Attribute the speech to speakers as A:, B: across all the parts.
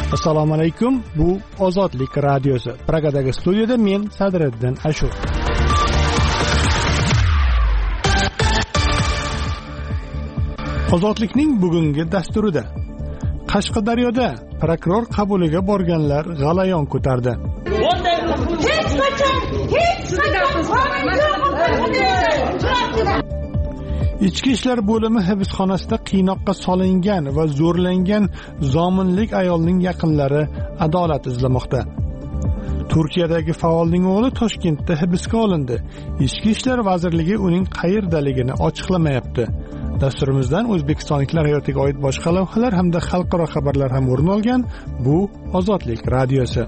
A: Assalomu alaykum. Bu Ozodlik radiosi. Pragadagi studiyada men Sadriddin Ashur. Ozodlikning bugungi dasturida Qashqadaryoda prokuror qabuliga borganlar g'alayon ko'tardi. Ichki ishlar bo'limi hibsxonasida qiynoqqa solingan va zo'rlangan zominlik ayolning yaqinlari adolat izlamoqda. Turkiyadagi faolning o'g'li Toshkentda hibsga olindi. Ichki ishlar vazirligi uning qayerdaligini ochiqlamayapti. Dasturimizdan o'zbekistonliklar hayotiga oid boshqa lavhalar hamda xalqaro xabarlar ham o'rin olgan. Bu Ozodlik radiosi.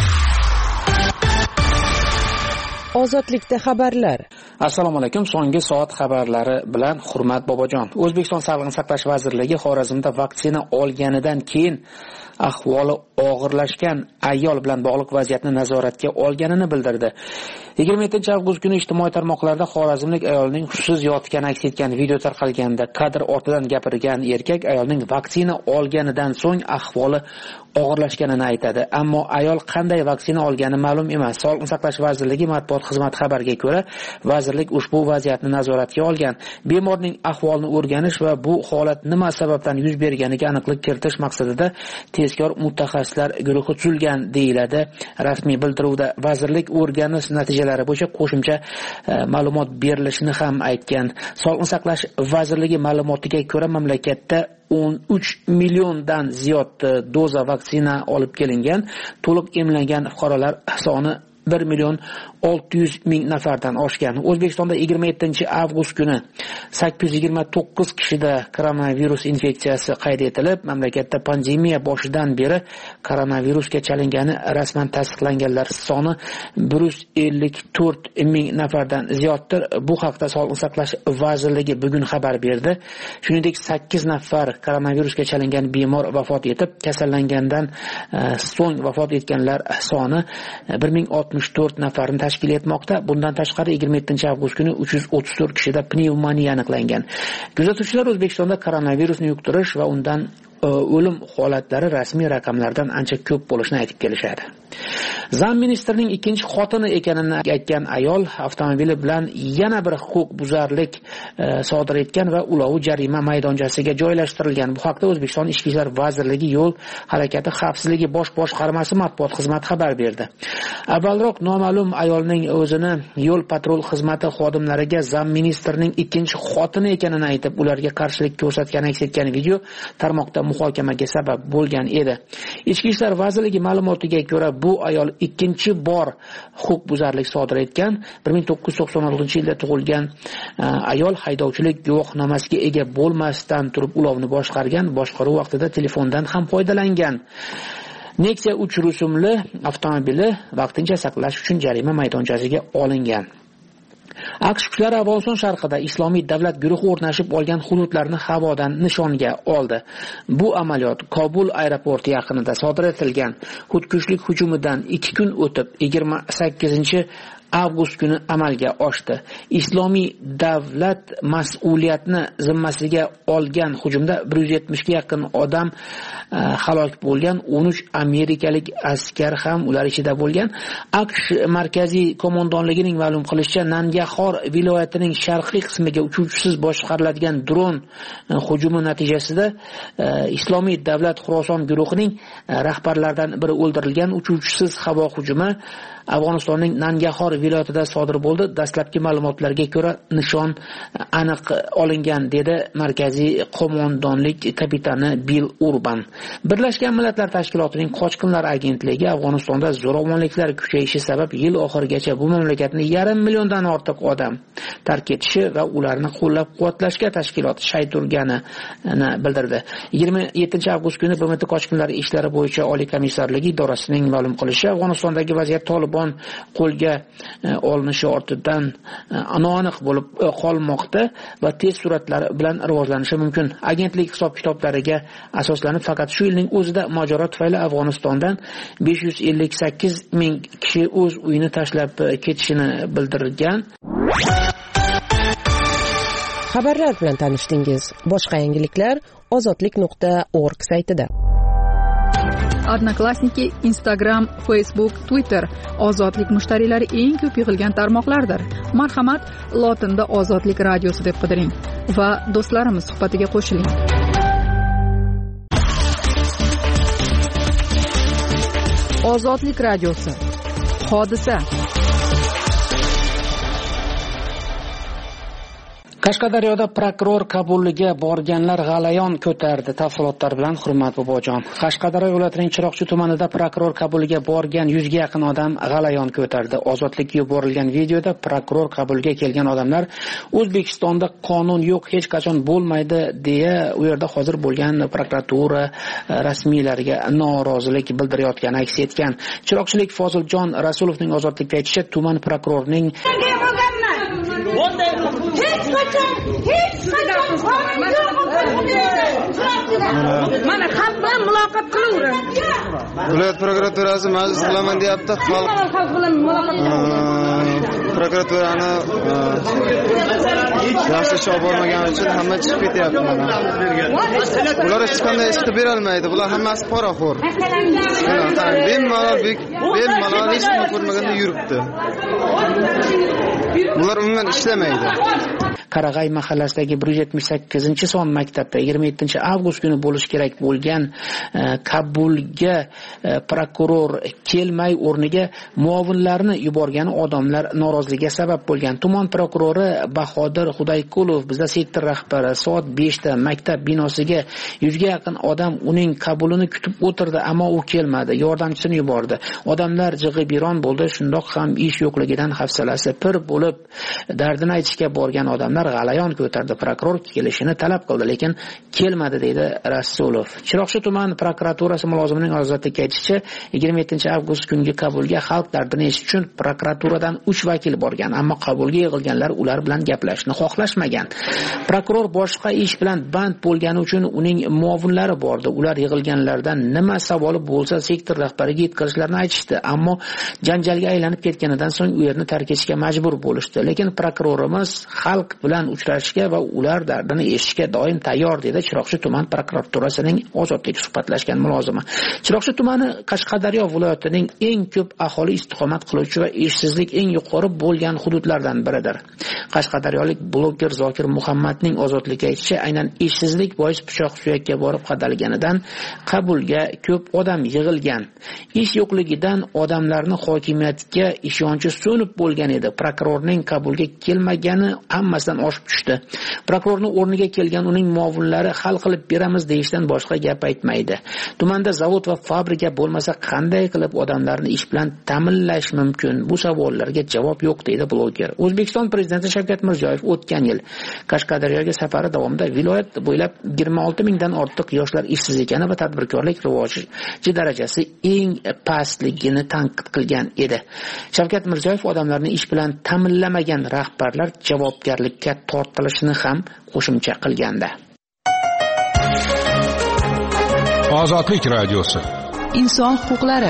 B: Ozodlikda xabarlar.
C: Assalomu alaykum. So'nggi soat xabarlari bilan Hurmat Bobojon. O'zbekiston Sog'liqni saqlash vazirligi Xorazmda vaksina olganidan keyin ahvoli og'irlashgan ayol bilan bog'liq vaziyatni nazoratga olganini bildirdi. 27-avgust kuni ijtimoiy tarmoqlarda xorazmlik ayolning hushsiz yotgani aks etgan video tarqalganda kadr ortidan gapirgan erkak ayolning vaksina olganidan so'ng ahvoli og'irlashganini aytadi. Ammo ayol qanday vaksina olgani ma'lum emas. Sog'liqni saqlash vazirligi matbuot xizmati xabariga ko'ra, vazirlik ushbu vaziyatni nazoratga olgan. Bemorning ahvolini o'rganish va bu holat nima sababdan yuz berganiga aniqlik kiritish maqsadida tezkor mutaxassislar guruhi tuzilgan deyiladi rasmiy bildiruvda. Vazirlik o'rganish natijalari bo'yicha qo'shimcha ma'lumot berilishini ham aytgan. Sog'liqni saqlash vazirligi ma'lumotiga ko'ra, mamlakatda 13 milliondan ziyod doza vaksina olib kelingan. To'liq emlangan fuqarolar soni 1.600.000 nafardan oshgan. O'zbekistonda 27-avgust kuni 829 kishida koronavirus infeksiyasi qayd etilib, mamlakatda pandemiya boshidan beri koronavirusga chalingani rasman tasdiqlanganlar soni 154.000 nafardan ziyoddir. Bu haqda Sog'liqni saqlash vazirligi bugun xabar berdi. Shuningdek, 8 nafar koronavirusga chalingan bemor vafot etib, kasallangandan so'ng vafot etganlar soni 1064 nafarni tashkil etmoqda. Bundan tashqari 27-avgust kuni 334 kishida pnevmoniya aniqlangan. Kuzatuvchilar O'zbekistonda koronavirusni yuqtirish va undan o'lim holatlari rasmiy raqamlardan ancha ko'p bo'lishini aytib kelishadi. Zam ministrning ikkinchi xotini ekanini aytgan ayol avtomobili bilan yana bir huquqbuzarlik sodir etgan va ulovi jarima maydonchasiga joylashtirilgan. Bu haqda O'zbekiston Ichki ishlar vazirligi yo'l harakati xavfsizligi bosh boshqarmasi matbuot xizmati xabar berdi. Avvalroq noma'lum ayolning o'zini yo'l patrul xizmati xodimlariga zam ministrning ikkinchi xotini ekanini aytib, ularga qarshilik ko'rsatgani aks etgan video tarmoqda muhokamaga sabab bo'lgan edi. Ichki ishlar vazirligi ma'lumotiga ko'ra, bu ayol ikkinchi bor huquqbuzarlik sodir etgan. 1996-yilda tug'ilgan ayol haydovchilik guvohnomasiga ega bo'lmasdan turib ulovni boshqargan, boshqaruv vaqtida telefondan ham foydalangan. Nexia 3 rusumli avtomobili vaqtincha saqlash uchun jarima maydonchasiga olingan. AQSh kuchlari Afg'oniston sharqida Islomiy davlat guruhi o'rnashib olgan hududlarni havodan nishonga oldi. Bu amaliyot Kobul aeroporti yaqinida sodir etilgan. Xudkushlik hujumidan 2 kun o'tib 28-avgust kuni amalga oshdi. Islomiy davlat mas'uliyatni zimmasiga olgan hujumda 170 ga yaqin odam halok bo'lgan, 13 amerikalik askar ham ular ichida bo'lgan. AQSh markaziy qo'mondonligining ma'lum qilishicha, Nangahor viloyatining sharqiy qismiga uchuvchisiz boshqariladigan dron hujumi natijasida Islomiy davlat Xuroson guruhining rahbarlaridan biri o'ldirilgan. Uchuvchisiz havo hujumi Afg'onistonning Nangahor viloyatida sodir bo'ldi. Dastlabki ma'lumotlarga ko'ra nishon aniq olingan, dedi markaziy qo'mondonlik kapitani Bill Urban. Birlashgan Millatlar Tashkilotining Qochqinlar agentligi Afg'onistonda zo'ravonliklar kuchayishi sabab yil oxirigacha bu mamlakatni 500 milliondan ortiq odam tark etishi va ularni qo'llab-quvvatlashga tashkilot shay turganini bildirdi. 27-avgust kuni BMT Qochqinlar ishlari bo'yicha Oliy komissarligi idorasining ma'lum qilishicha, Afg'onistondagi vaziyat Tolibon qo'lga olinishi ortidan noaniq bo'lib qolmoqda va tez sur'atlar bilan rivojlanishi mumkin. Agentlik hisob-kitoblariga asoslanib faqat shu yilning o'zida mojaro tufayli Afg'onistondan 558 ming kishi o'z uyini tashlab ketishini bildirgan.
B: Xabarlar bilan tanishdingiz. Boshqa yangiliklar ozodlik.org saytida.
D: Odnoklassniki, Instagram, Facebook, Twitter ozodlik mushtariylari eng ko'p yig'ilgan tarmoqlardir. Marhamat, lotinda ozodlik radiosi deb qidiring va do'stlarimiz suhbatiga qo'shiling.
B: Ozodlik radiosi. Hodisa.
C: Qashqadaryoda prokuror qabuliga borganlar g'alayon ko'tardi. Tafsilotlar bilan Hurmat Bobojon. Qashqadaryo viloyatining Chiroqchi tumanida prokuror qabuliga borgan 100 ga yaqin odam g'alayon ko'tardi. Ozodlikka yuborilgan videoda prokuror qabuliga kelgan odamlar O'zbekistonda qonun yo'q, hech qachon bo'lmaydi deya u yerda hozir bo'lgan prokuratura rasmiylariga norozilik bildirayotgani aks etgan. Chiroqchilik Foziljon Rasulovning ozodlikda aytishicha, tuman prokurorining
E: mana xalq bilan muloqot qilaverin.
F: Viloyat prokuraturasi majlis qilaman deyapti.
E: Xalq bilan muloqot
F: prokuraturani yaxshi ish olib bormagani uchun hamma chiqib ketyapti. Ular hech qanday ish qilib bera olmaydi. Bular hammasi poraxo'r. Bemalol hech nima ko'rmaganda yuribdi. Bular umuman ishlamaydi.
C: Qarag'ay mahallasidagi 178-son maktabda 27-avgust kuni bo'lish kerak bo'lgan qabulga prokuror kelmay o'rniga muovinlarni yuborgan odamlar noroziligiga sabab bo'lgan. Tuman prokurori Bahodir Xudaykulov bizda sektor rahbari soat 5 da maktab binosiga 100 ga yaqin odam uning qabulini kutib o'tirdi, ammo u kelmadi. Yordamchisini yubordi. Odamlar jig'ibiron bo'ldi. Shundoq ham ish yo'qligidan hafsalasi pir bo'lib dardini aytishga borgan odamlar g'alayon ko'tardi. Prokuror kelishini talab qildi, lekin kelmadi deydi Rasulov. Chiroqchi tuman prokuraturasi mulozimining ozodlikka aytishicha, 27-avgust kungi qabulga xalq dardini eshitish uchun prokuraturadan 3 vakil borgan, ammo qabulga yig'ilganlar ular bilan gaplashishni xohlashmagan. Prokuror boshqa ish bilan band bo'lgani uchun uning muovinlari bordi. Ular yig'ilganlardan nima savoli bo'lsa sektor rahbariga yetkazishlarini aytishdi, ammo janjalga aylanib ketganidan so'ng u yerni tark etishga majbur bo'lishdi. Lekin prokurorimiz xalq bilan uchrashishga va ular dardini eshitishga doim tayyor dedi Chiroqchi tuman prokuraturasining ozodlik suhbatlashgan mulozimi. Chiroqchi tumani Qashqadaryo viloyatining eng ko'p aholi istiqomat qiluvchi va ishsizlik eng yuqori bo'lgan hududlardan biridir. Qashqadaryolik bloger Zokir Muhammadning ozodlikka aytishicha, aynan ishsizlik bois pichoq suyakka borib qadalganidan qabulga ko'p odam yig'ilgan. Ish yo'qligidan odamlarning hokimiyatga ishonchi so'nib bo'lgan edi. Prokurorning qabulga kelmagani hammasidan oshib tushdi. Prokurorning o'rniga kelgan uning muovinlari hal qilib beramiz deyishdan boshqa gap aytmaydi. Tumanda zavod va fabrika bo'lmasa qanday qilib odamlarni ish bilan ta'minlash mumkin? Bu savollarga javob yo'q deydi bloger. O'zbekiston prezidenti Shavkat Mirziyoyev o'tgan yil Qashqadaryoga safari davomida viloyat bo'ylab 26 mingdan ortiq yoshlar ishsiz ekani va tadbirkorlik rivoji darajasi eng pastligini tanqid qilgan edi. Shavkat Mirziyoyev odamlarni ish bilan ta'minlamagan rahbarlar javobgarlikka tortilishini ham qo'shimcha qilganda.
G: Ozodlik radiosi.
B: Inson huquqlari.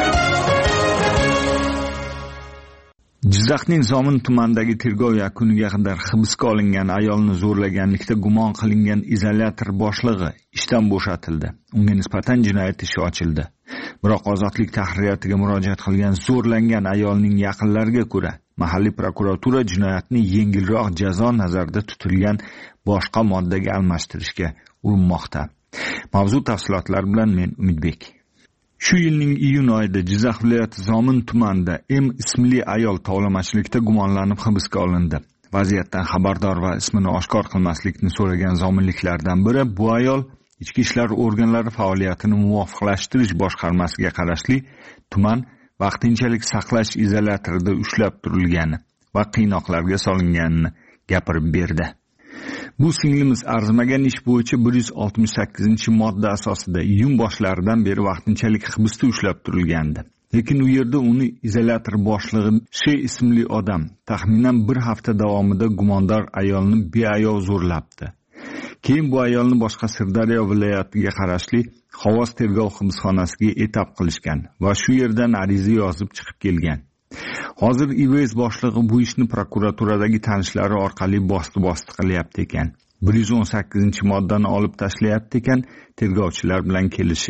H: Jizzaxning Zomin tumanidagi tergov yakuniga qadar hibsga olingan ayolni zo'rlaganlikda gumon qilingan izolyator boshlig'i ishdan bo'shatildi. Unga nisbatan jinoyat ishi ochildi. Biroq ozodlik tahririyatiga murojaat qilgan zo'rlangan ayolning yaqinlariga ko'ra, mahalliy prokuratura jinoyatni yengilroq jazo nazarda tutilgan boshqa moddaga almashtirishga urinmoqda. Mavzu tafsilotlari bilan men Umidbek. Shu yilning iyun oyida Jizzax viloyati Zomin tumanida M ismli ayol tovlamachilikda gumonlanib hibsga olindi. Vaziyatdan xabardor va ismini oshkor qilmaslikni so'ragan zominliklardan biri bu ayol Ichki ishlar organlari faoliyatini muvofiqlashtirish boshqarmasiga qarashli tuman vaqtinchalik saqlash izolyatorida ushlab turilgani va qiynoqlarga solinganini gapirib berdi. Bu singlimiz arzimagan ish bo'yicha 168-modda asosida iyun boshlaridan beri vaqtinchalik hibsda ushlab turilgandi. Lekin u yerda uni izolyator boshlig'i She ismli odam taxminan bir hafta davomida gumondor ayolni beayov zo'rlabdi. Keyin bu ayolni boshqa Sirdaryo viloyatiga qarashli Xovos tergov hibsxonasiga etap qilishgan va shu yerdan ariza yozib chiqib kelgan. Hozir IVS boshlig'i bu ishni prokuraturadagi tanishlari orqali bosti qilyapti ekan. 118-moddani olib tashlayapti ekan, tergovchilar bilan kelishib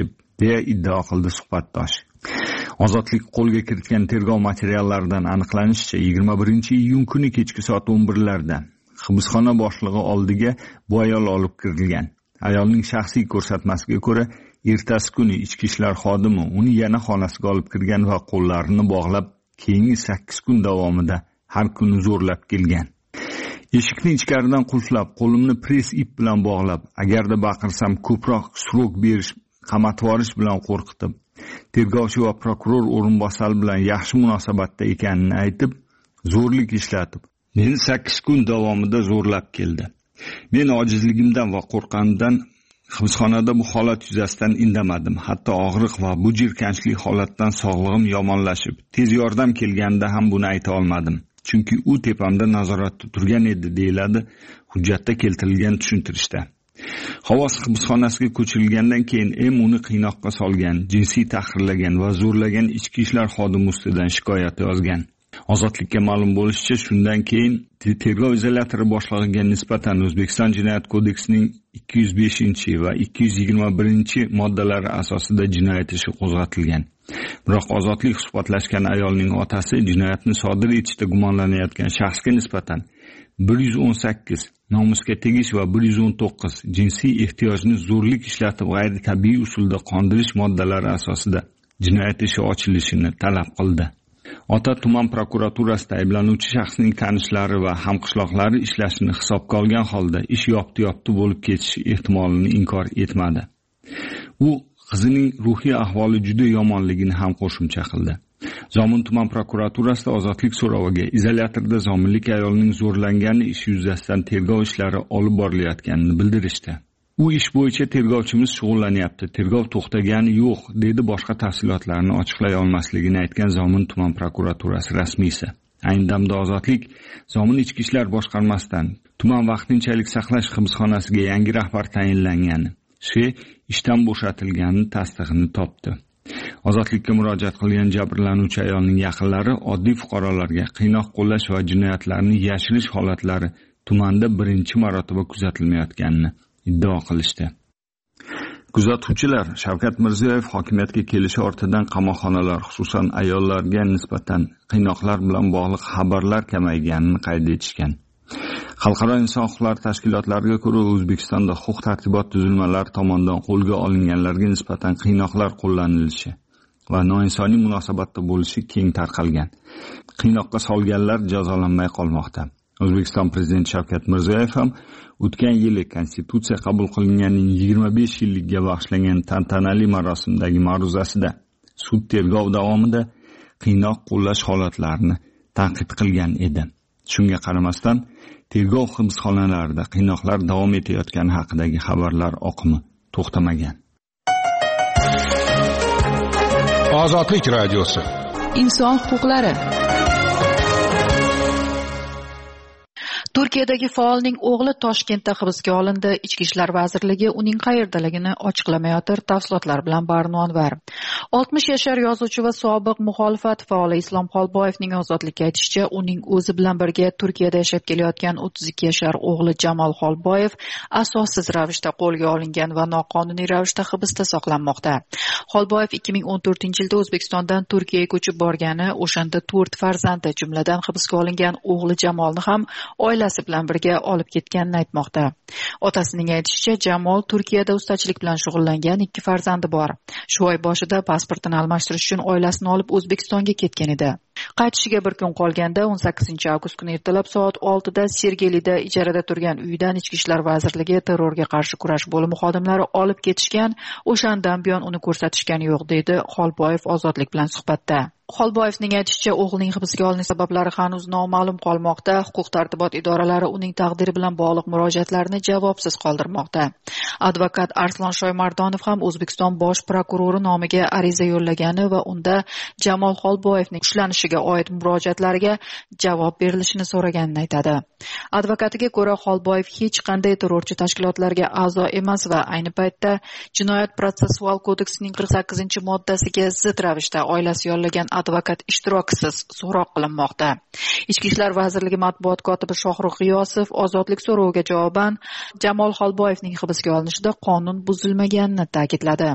H: deya iddao qildi suhbatdosh. Ozodlik qo'lga kiritgan tergov materiallaridan aniqlanishicha, 21-iyun kuni kechki soat 11larda hibsxona boshlig'i oldiga bu ayol olib kirilgan. Ayolning shaxsiy ko'rsatmasiga ko'ra, ertasi kuni ichki ishlar xodimi uni yana xonasiga olib kirgan va qo'llarini bog'lab, keyingi 8 kun davomida har kuni zo'rlab kelgan. Eshikni ichkaridan qulflab, qo'limni press ip bilan bog'lab, agarda baqirsam ko'proq srok berish, qamatib olish bilan qo'rqitib, tergovchi va prokuror o'rinbosari bilan yaxshi munosabatda ekanini aytib, zo'rlik ishlatib, meni 8 kun davomida zo'rlab keldi. Men ojizligimdan va qo'rqqanimdan hibsxonada bu holat yuzasidan indamadim. Hatto og'riq va bu jirkanchli holatdan sog'lig'im yomonlashib, tez yordam kelganda ham buni ayta olmadim. Chunki u tepamda nazoratda turgan edi, deyiladi hujjatda keltirilgan tushuntirishda. Havos hibsxonasiga ko'chirilgandan keyin uni qiynoqqa solgan, jinsiy tahqirlagan va zo'rlagan ichki ishlar xodimi ustidan shikoyat yozgan. Ozodlikka ma'lum bo'lishicha, shundan keyin tergov izolyatori boshlig'iga nisbatan O'zbekiston Jinoyat kodeksining 205 va 221 moddalari asosida jinoyat ishi qo'zg'atilgan. Biroq ozodlik suhbatlashgan ayolning otasi jinoyatni sodir etishda gumonlanayotgan shaxsga nisbatan 118 nomusga tegish va 119 jinsiy ehtiyojni zo'rlik ishlatib g'ayritabiiy usulda qondirish moddalari asosida jinoyat ishi ochilishini talab qildi. Ota tuman prokuraturasida ayblanuvchi shaxsning tanishlari va hamqishloqlari ishlashini hisobga olgan holda ish yopti bo'lib ketishi ehtimolini inkor etmadi. U qizining ruhiy ahvoli juda yomonligini ham qo'shimcha qildi. Zomin tuman prokuraturasida ozodlik so'roviga izolyatorda zominlik ayolning zo'rlangani ishi yuzasidan tergov ishlari olib borilayotganini bildirishdi. U ish bo'yicha tergovchimiz shug'ullanyapti, tergov to'xtagani yo'q, dedi boshqa tafsilotlarni ochiqlay olmasligini aytgan Zomin tuman prokuraturasi rasmiysi. Ayni damda ozodlik Zomin ichki ishlar boshqarmasidan tuman vaqtinchalik saqlash hibsxonasiga yangi rahbar tayinlangani, ishdan bo'shatilgani tasdig'ini topdi. Ozodlikka murojaat qilgan jabrlanuvchi ayolning yaqinlari oddiy fuqarolarga qiynoq qo'llash va jinoyatlarni yashirish holatlari tumanda birinchi marotaba kuzatilmayotganini iddao qilishdi. Kuzatuvchilar Shavkat Mirziyoyev hokimiyatga kelishi ortidan qamoqxonalar, xususan ayollarga nisbatan qiynoqlar bilan bog'liq xabarlar kamayganini qayd etishgan. Xalqaro inson huquqlari tashkilotlariga ko'ra, O'zbekistonda huquq-tartibot tuzilmalari tomonidan qo'lga olinganlarga nisbatan qiynoqlar qo'llanilishi va noinsoniy munosabatda bo'lishi keng tarqalgan. Qiynoqqa solganlar jazolanmay qolmoqda. O'zbekiston Prezidenti Shavkat Mirziyoyev ham o'tgan yili Konstitutsiya qabul qilinganining 25 yilligiga bag'ishlangan tantanali marosimdagi ma'ruzasida sud tergov davomida qiynoq qo'llash holatlarini tanqid qilgan edi. Shunga qaramasdan, tergov hibsxonalarida qiynoqlar davom etayotgani haqidagi xabarlar oqimi to'xtamagan.
G: Ozodlik radiosi.
B: Inson huquqlari. Turkiyadagi faolning o'g'li Toshkentda hibsga olindi. Ichki ishlar vazirligi uning qayerdaligini ochiqlamayotir. Tafsilotlar bilan Barno Anvar. 60 yashar yozuvchi va sobiq muxolifat faoli Islom Xolboyevning ozodlikka aytishicha, uning o'zi bilan birga Turkiyada yashab kelayotgan 32 yashar o'g'li Jamol Xolboyev asossiz ravishda qo'lga olingan va noqonuniy ravishda hibsda saqlanmoqda. Xolboyev 2014-yilda O'zbekistondan Turkiyaga ko'chib borgani, o'shanda 4 farzandi, jumladan hibsga olingan o'g'li Jamolni ham oilasi bilan birga olib ketganini aytmoqda. Otasining aytishicha, Jamol Turkiyada ustachilik bilan shug'ullangan, 2 farzandi bor. Shu oy boshida pasportini almashtirish uchun oilasini olib O'zbekistonga ketgan edi. Qaytishiga bir kun qolganda 18 avgust kuni ertalab soat 6 da Sergelida ijarada turgan uyidan Ichki ishlar vazirligi terrorga qarshi kurash bo'limi xodimlari olib ketishgan. O'shandan buyon uni ko'rsatishgani yo'q, dedi Xolboyev ozodlik bilan suhbatda. Xolboyevning aytishicha, o'g'lining hibsga olinish sabablari hanuz noma'lum qolmoqda. Huquq-tartibot idoralari uning taqdiri bilan bog'liq murojaatlarni javobsiz qoldirmoqda. Advokat Arslon Shoymardonov ham O'zbekiston bosh prokurori nomiga ariza yo'llagani va unda Jamol Xolboyevning ushlanishiga oid murojaatlariga javob berilishini so'raganini aytadi. Advokatiga ko'ra, Xolboyev hech qanday terrorchi tashkilotlarga a'zo emas va ayni paytda Jinoyat protsessual kodeksining 48-moddasiga zid ravishda oilasi yollagan advokat ishtirokisiz so'roq qilinmoqda. Ichki ishlar vazirligi matbuot kotibi Shohruh G'iyosov ozodlik so'roviga javoban Jamol Xolboyevning hibsga olinishida qonun buzilmaganini ta'kidladi.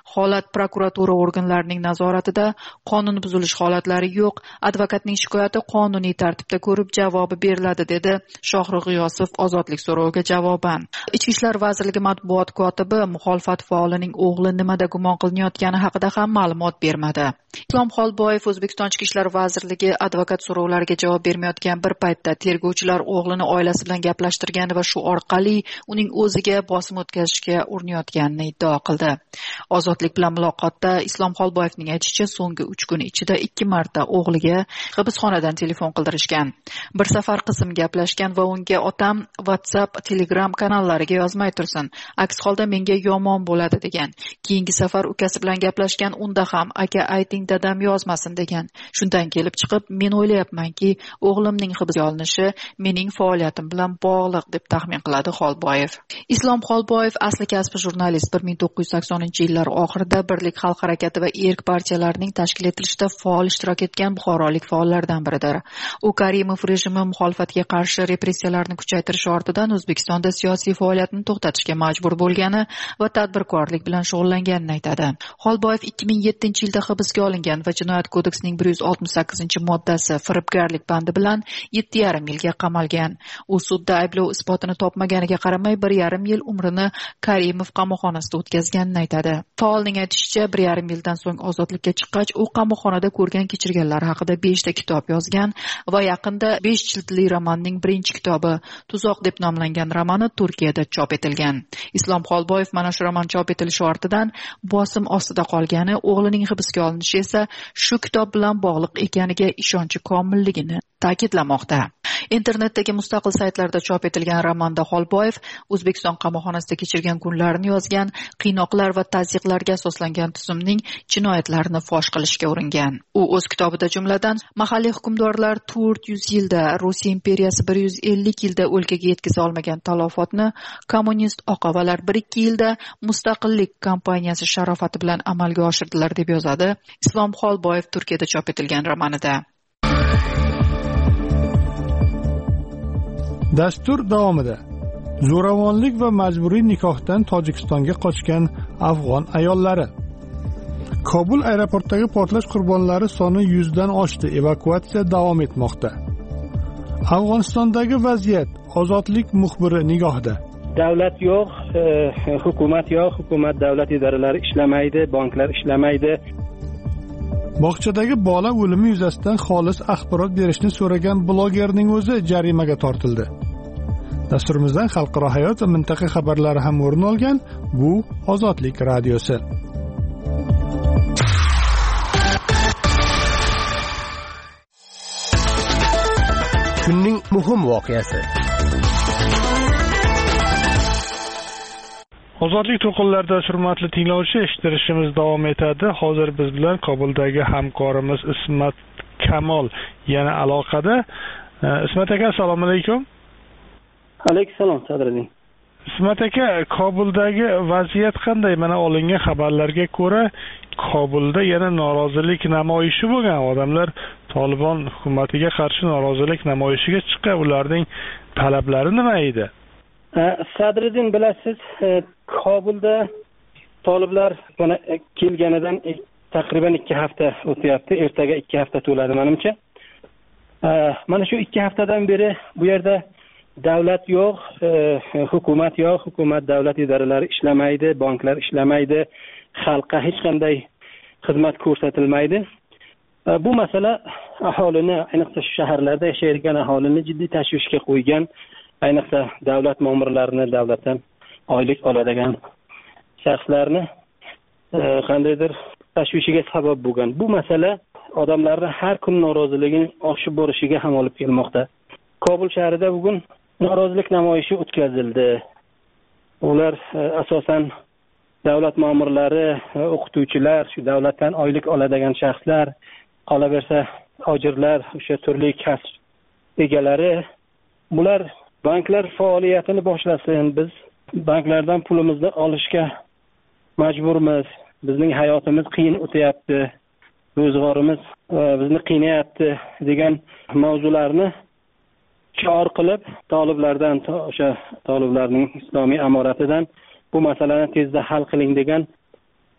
B: Holat prokuratura organlarining nazoratida, qonun buzilish holatlari yo'q, advokatning shikoyati qonuniy tartibda ko'rib javobi beriladi, dedi Shohrux G'iyosov ozodlik so'roviga javoban. Ichki ishlar vazirligi matbuot kotibi muxolifat faolining o'g'li nimada gumon qilinayotgani haqida ham ma'lumot bermadi. Islom Xolboyev O'zbekiston Ichki ishlar vazirligi advokat so'rovlariga javob bermayotgan bir paytda tergovchilar o'g'lini oilasi bilan gaplashtirgani va shu orqali uning o'ziga bosim o'tkazishga urinayotganini iddao qildi. Ozodlik bilan muloqotda Islom Xolboyevning aytishicha, so'nggi 3 kun ichida 2 marta o'g'liga hibsxonadan telefon qildirishgan. Bir safar qizim gaplashgan va unga otam WhatsApp, Telegram kanallariga yozmay tursin, aks holda menga yomon bo'ladi degan. Keyingi safar ukasi bilan gaplashgan, unda ham aka ayting dadam yozmasin degan. Shundan kelib chiqib, men o'ylayapmanki, o'g'limning hibsga olinishi mening faoliyatim bilan bog'liq deb taxmin qiladi Xolboyev. Islom Xolboyev asli kasbi jurnalist. 1980-yillar oxirida Birlik xalq harakati va Erk partiyalarining tashkil etilishida faol ishtirok etgan buxorolik faollardan biridir. U Karimov rejimi muxolifatga qarshi repressiyalarni kuchaytirish ortidan O'zbekistonda siyosiy faoliyatini to'xtatishga majbur bo'lgani va tadbirkorlik bilan shug'ullanganini aytadi. Xolboyev 2007-yilda hibsga olingan va Jinoyat kodeksining 168-moddasi firibgarlik bandi bilan 7,5 yilga qamalgan. U sudda ayblov isbotini topmaganiga qaramay 1,5 yil umrini Karimov qamoqxonasida o'tkazganini aytadi. Faolning aytishicha, 1,5 yildan so'ng ozodlikka chiqqach, u qamoqxonada ko'rgan kechirganlari haqida 5 ta kitob yozgan va yaqinda 5 jildli romanning birinchi kitobi Tuzoq deb nomlangan romani Turkiyada chop etilgan. Islom Xolboyev mana shu roman chop etilishi ortidan bosim ostida qolgani, o'g'lining hibsga olinishi esa shu kitob bilan bog'liq ekaniga ishonchi komilligini ta'kidlamoqda. Internetdagi mustaqil saytlarda chop etilgan romanda Xolboyev O'zbekiston qamoqxonasida kechirgan kunlarini yozgan, qiynoqlar va tazyiqlarga asoslangan tuzumning jinoyatlarini fosh qilishga uringan. U o'z kitobida jumladan mahalliy hukmdorlar 400 yilda, Rossiya imperiyasi 150 yilda o'lkaga yetkiza olmagan talofotni kommunist oqavalar 1-2 yilda mustaqillik kampaniyasi sharofati bilan amalga oshirdilar deb yozadi Islom Xolboyev Turkiyada chop etilgan romanida.
A: Dastur davomida zo'ravonlik va majburiy nikohdan Tojikistonga qochgan afg'on ayollari. Kobul aeroportidagi portlash qurbonlari soni 100 dan oshdi. Evakuatsiya davom etmoqda. Afg'onistondagi vaziyat ozodlik muxbiri nigohida.
I: Davlat yo'q, hukumat yo'q, hukumat davlat idoralari ishlamaydi, banklar ishlamaydi.
A: Bog'chadagi bola o'limi yuzasidan xolis axborot berishni so'ragan blogerning o'zi jarimaga tortildi. Dasturimizdan xalqaro hayot va mintaqa xabarlari ham o'rin olgan. Bu Ozodlik radiosi.
J: Kunning muhim voqeasi.
A: Ozodlik to'qinlarida hurmatli tinglovchi, eshittirishimiz davom etadi. Hozir biz bilan Kobuldagi hamkorimiz Ismat Kamol yana aloqada. Ismat aka, assalomu alaykum.
I: Alayhissalom, Sadriddin.
A: Ismat aka, Kobuldagi vaziyat qanday? Mana olingan xabarlarga ko'ra, Kobulda yana norozilik namoyishi bo'lgan. Odamlar Tolibon hukumatiga qarshi norozilik namoyishiga chiqqan. Ularning talablari nima edi?
I: Sadriddin, bilasiz, Kobulda Toliblar mana kelganidan taqriban 2 hafta o'tyapti. Ertaga 2 hafta to'ladi menimcha. Mana shu 2 haftadan beri bu yerda davlat yo'q, hukumat yo'q, hukumat davlat idoralari ishlamaydi, banklar ishlamaydi, xalqqa hech qanday xizmat ko'rsatilmaydi. Bu masala aholini, ayniqsa shaharlarda yashaydigan aholini jiddiy tashvishga qo'ygan. Ayniqsa davlat ma'murlarini, davlatdan oylik oladigan shaxslarni qandaydir tashvishiga sabab bo'lgan. Bu masala odamlarni har kun noroziligining oshib borishiga ham olib kelmoqda. Kobul shahrida bugun norozilik namoyishi o'tkazildi. Ular asosan davlat ma'murlari, o'qituvchilar, shu davlatdan oylik oladigan shaxslar, qolaversa ojirlar, o'sha turli kasb egalari, bular banklar faoliyatini boshlasin, biz banklardan pulimizni olishga majburmiz, bizning hayotimiz qiyin o'tyapti, ro'zg'orimiz bizni qiynayapti degan mavzularni chior qilib, toliblardan, o'sha toliblarning islomiy amoratidan bu masalani tezda hal qiling degan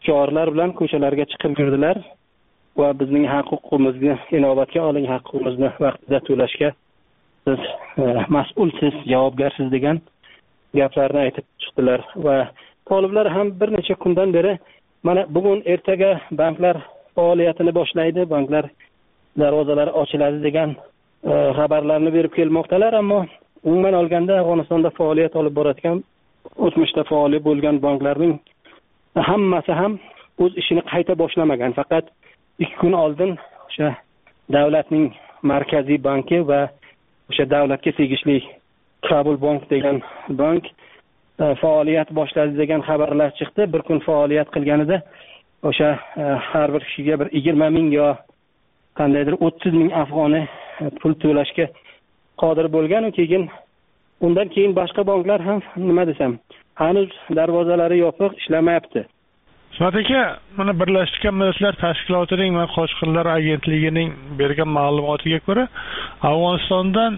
I: shiorlar bilan ko'chalarga chiqib yurdilar va bizning haq-huquqimizni inobatga oling, haq-huquqimizni vaqtida to'lashga siz mas'ulsiz, javobgarsiz degan gaplarni aytib chiqdilar va toliblar ham bir necha kundan beri mana bugun ertaga banklar faoliyatini boshlaydi, banklar darvozalari ochiladi degan xabarlarni berib kelmoqdalar, ammo umuman olganda Afg'onistonda faoliyat olib borayotgan, o'tmishda faol bo'lgan banklarning hammasi ham o'z ishini qayta boshlamagan. Faqat 2 kun oldin o'sha davlatning markaziy banki va o'sha davlatga tegishli Kabul bank degan bank faoliyat boshladi degan xabarlar chiqdi. Bir kun faoliyat qilganida o'sha har bir kishiga bir 20 ming yo qandaydir 30 ming afg'oni pul to'lashga qodir bo'lgan. Keyin undan keyin boshqa banklar ham nima desam, hanuz darvozalari yopiq, ishlamayapti.
A: Ismat aka, mana Birlashgan Millatlar Tashkilotining va Qo'shqinlar agentligining bergan ma'lumotiga ko'ra, Afg'onistondan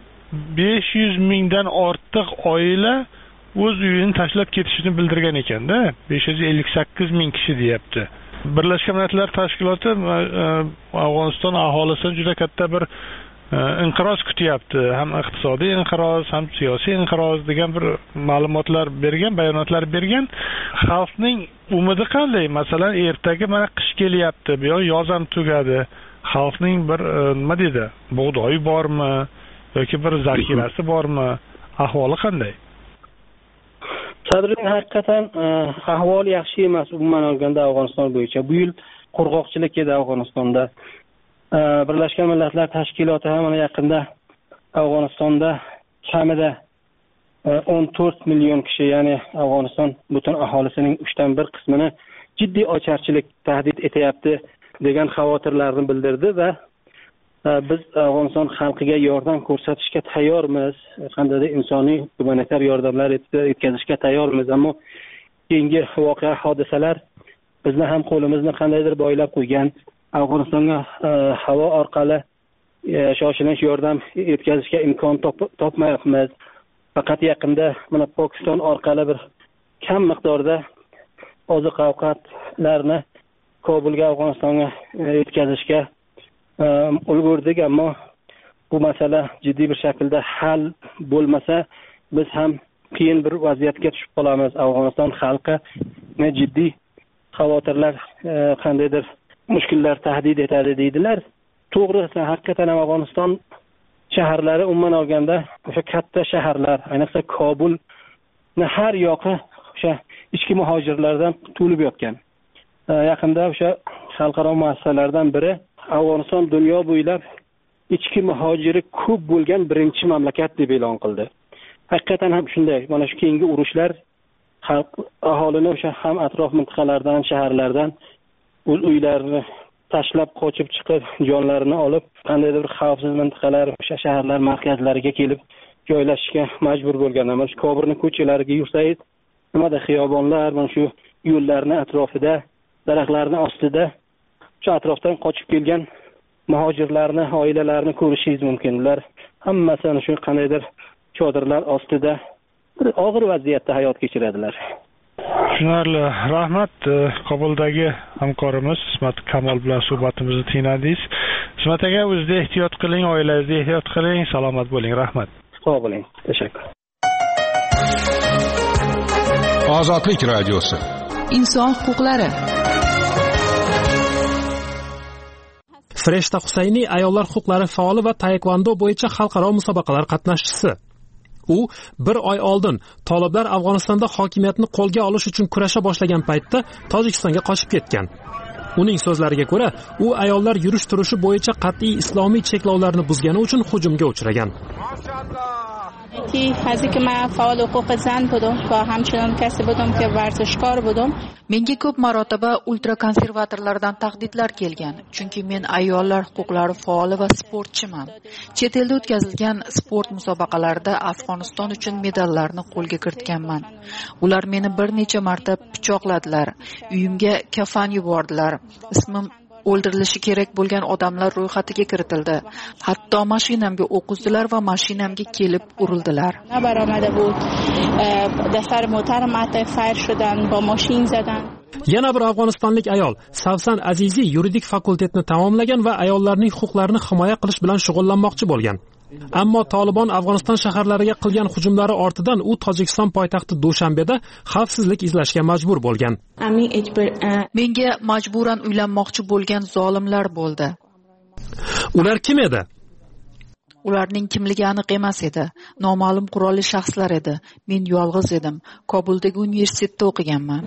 A: 500 mingdan ortiq oila o'z uyini tashlab ketishini bildirgan ekanda, 558 ming kishi deyapti. Birlashgan Millatlar Tashkiloti Afg'oniston aholisini juda katta bir inqiroz kutyapti. Ham iqtisodiy inqiroz, ham siyosiy inqiroz degan bir ma'lumotlar bergan, bayonotlar bergan. Xalqning umidi qanday? Masalan, ertaga mana qish kelyapti, bu yoz ham tugadi. Xalqning bir nima deydi? Bug'doyi bormi yoki bir zaxirasi bormi? Ahvoli qanday?
I: Sadrining haqiqatan ahvoli yaxshi emas umuman olganda Afg'oniston bo'yicha. Bu yil qurg'oqchilik edi Afg'onistonda. Birlashgan Millatlar Tashkiloti ham yaqinda Afg'onistonda kamida 14 million kishi, ya'ni Afg'oniston butun aholisining 1/3 qismini jiddiy ocharchilik tahdid etyapti degan xavotirlarni bildirdi va biz Afg'oniston xalqiga yordam ko'rsatishga tayyormiz, qandaydir insoniy humanitar yordamlar yetkazishga tayyormiz, ammo keyingi voqea hodisalar bizni ham qo'limizni qandaydir boylab qo'ygan. Afg'onistonga havo orqali shoshilinch yordam yetkazishga imkon topmayapmiz. Faqat yaqinda mana Pokiston orqali bir kam miqdorda oziq-ovqatlarni Kobulga, Afg'onistonga yetkazishga ulgurdik, ammo bu masala jiddiy bir shaklda hal bo'lmasa, biz ham qiyin bir vaziyatga tushib qolamiz. Afg'oniston xalqi jiddiy xavotirlar, qandaydir mushkullar tahdid etadi deydilar. To'g'ri, haqiqatan Afg'oniston shaharlari umuman olganda o'sha katta shaharlar, ayniqsa Kobulni har yoqi o'sha ichki muhojirlardan to'lib yotgan. Yaqinda o'sha xalqaro muassasalardan biri Afg'oniston dunyo bo'ylab ichki muhojiri ko'p bo'lgan birinchi mamlakat deb e'lon qildi. Haqiqatan ham shunday. Mana shu keyingi urushlar xalq aholini o'sha ham atrof mintaqalardan, shaharlardan o'z uylarini tashlab qochib chiqib, jonlarini olib, qandaydir bir xavfsiz mintaqalar, o'sha shaharlar markazlariga kelib joylashishga majbur bo'lganlar. Mana shu Kobulning ko'chalariga yursangiz, nimada xiyobonlar, mana shu yo'llarning atrofida, daraxtlarning ostida shu atrofdan qochib kelgan muhojirlarni, oilalarni ko'rishingiz mumkin. Ular hammasi ana shu qandaydir chodirlar ostida bir og'ir vaziyatda hayot kechiradilar.
A: Tushunarli. Rahmat. Kobuldagi hamkorimiz Ismat Kamol bilan suhbatimizni tingladingiz. Ismat aka, o'zingizga ehtiyot qiling, oilangizga ehtiyot qiling, salomat bo'ling. Rahmat.
I: Sog' bo'ling. Tashakkur.
G: Ozodlik radiosi.
D: Inson huquqlari.
K: Freshta Husayni ayollar huquqlari faoli va taekvondo bo'yicha xalqaro musobaqalar qatnashchisi. U 1 oy oldin toliblar Afg'onistonda hokimiyatni qo'lga olish uchun kurasha boshlagan paytda Tojikistonga qochib ketgan. Uning so'zlariga ko'ra, u ayollar yurish-turishi bo'yicha qat'iy islomiy cheklovlarni buzgani uchun hujumga uchragan.
L: از اینکه من فعال حقوق زن بودم و همچنان کسی بودم که ورزشکار بودم.
B: Menga ko'p marotaba ultrakonservatorlardan tahdidlar kelgan, chunki men ayollar huquqlari faoli va sportchiman. Chet elda o'tkazilgan sport musobaqalarida Afg'oniston uchun medallarni qo'lga kiritganman. Ular meni bir necha marta pichoqladilar, uyimga kafan yubordilar. Ismim o'ldirilishi kerak bo'lgan odamlar ro'yxatiga kiritildi. Hatto mashinamga o'q uzdilar va mashinamga kelib urildilar.
L: برآمده بود دفتر محترم فایر شدن با ماشین زدن.
K: Yana bir afg'onistonlik ayol Savsan Azizi yuridik fakultetni tamomlagan va ayollarning huquqlarini himoya qilish bilan shug'ullanmoqchi bo'lgan. Ammo Tolibon Afg'oniston shaharlariga qilgan hujumlari ortidan u Tojikiston poytaxti Dushanbeda xavfsizlik izlashga majbur bo'lgan.
B: Menga majburan uylanmoqchi bo'lgan zolimlar bo'ldi.
K: Ular kim edi?
B: Ularning kimligi aniq emas edi. Noma'lum qurolli shaxslar edi. Men yolg'iz edim. Kobuldagi universitetda o'qiganman.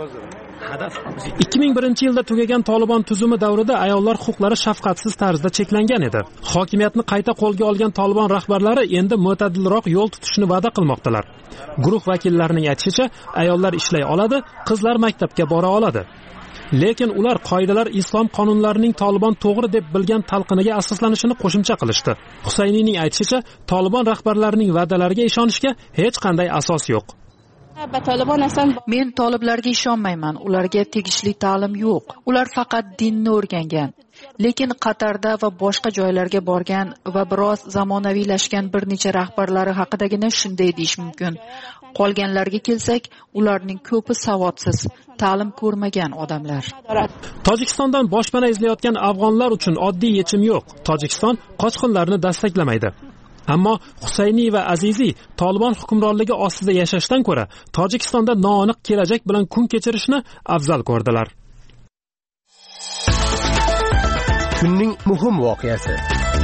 K: 2001-yilda tugagan Tolibon tuzumi davrida ayollar huquqlari shafqatsiz tarzda cheklangan edi. Hokimiyatni qayta qo'lga olgan Tolibon rahbarlari endi mo'tadilroq yo'l tutishni va'da qilmoqdalar. Guruh vakillarining aytishicha, ayollar ishlay oladi, qizlar maktabga bora oladi. Lekin ular qoidalar islom qonunlarining Tolibon to'g'ri deb bilgan talqiniga asoslanishini qo'shimcha qilishdi. Husayniyning aytishicha, Tolibon rahbarlarining va'dalariga ishonishga hech qanday asos yo'q.
B: Men toliblarga ishonmayman. Ularga tegishli ta'lim yo'q. Ular faqat dinni o'rgangan. Lekin Qatarda va boshqa joylarga borgan va biroz zamonaviylashgan bir necha rahbarlari haqidagina shunday deyish mumkin. Qolganlarga kelsak, ularning ko'pi savodsiz, ta'lim ko'rmagan odamlar.
K: Tojikistondan boshpana izlayotgan afg'onlar uchun oddiy yechim yo'q. Tojikiston qochqinlarni dastaklamaydi. Ammo Husayni va Azizi Tolibon hukmronligi ostida yashashdan ko'ra Tojikistonda noaniq kelajak bilan kun kechirishni afzal ko'rdilar.
J: Kunning muhim voqeasi.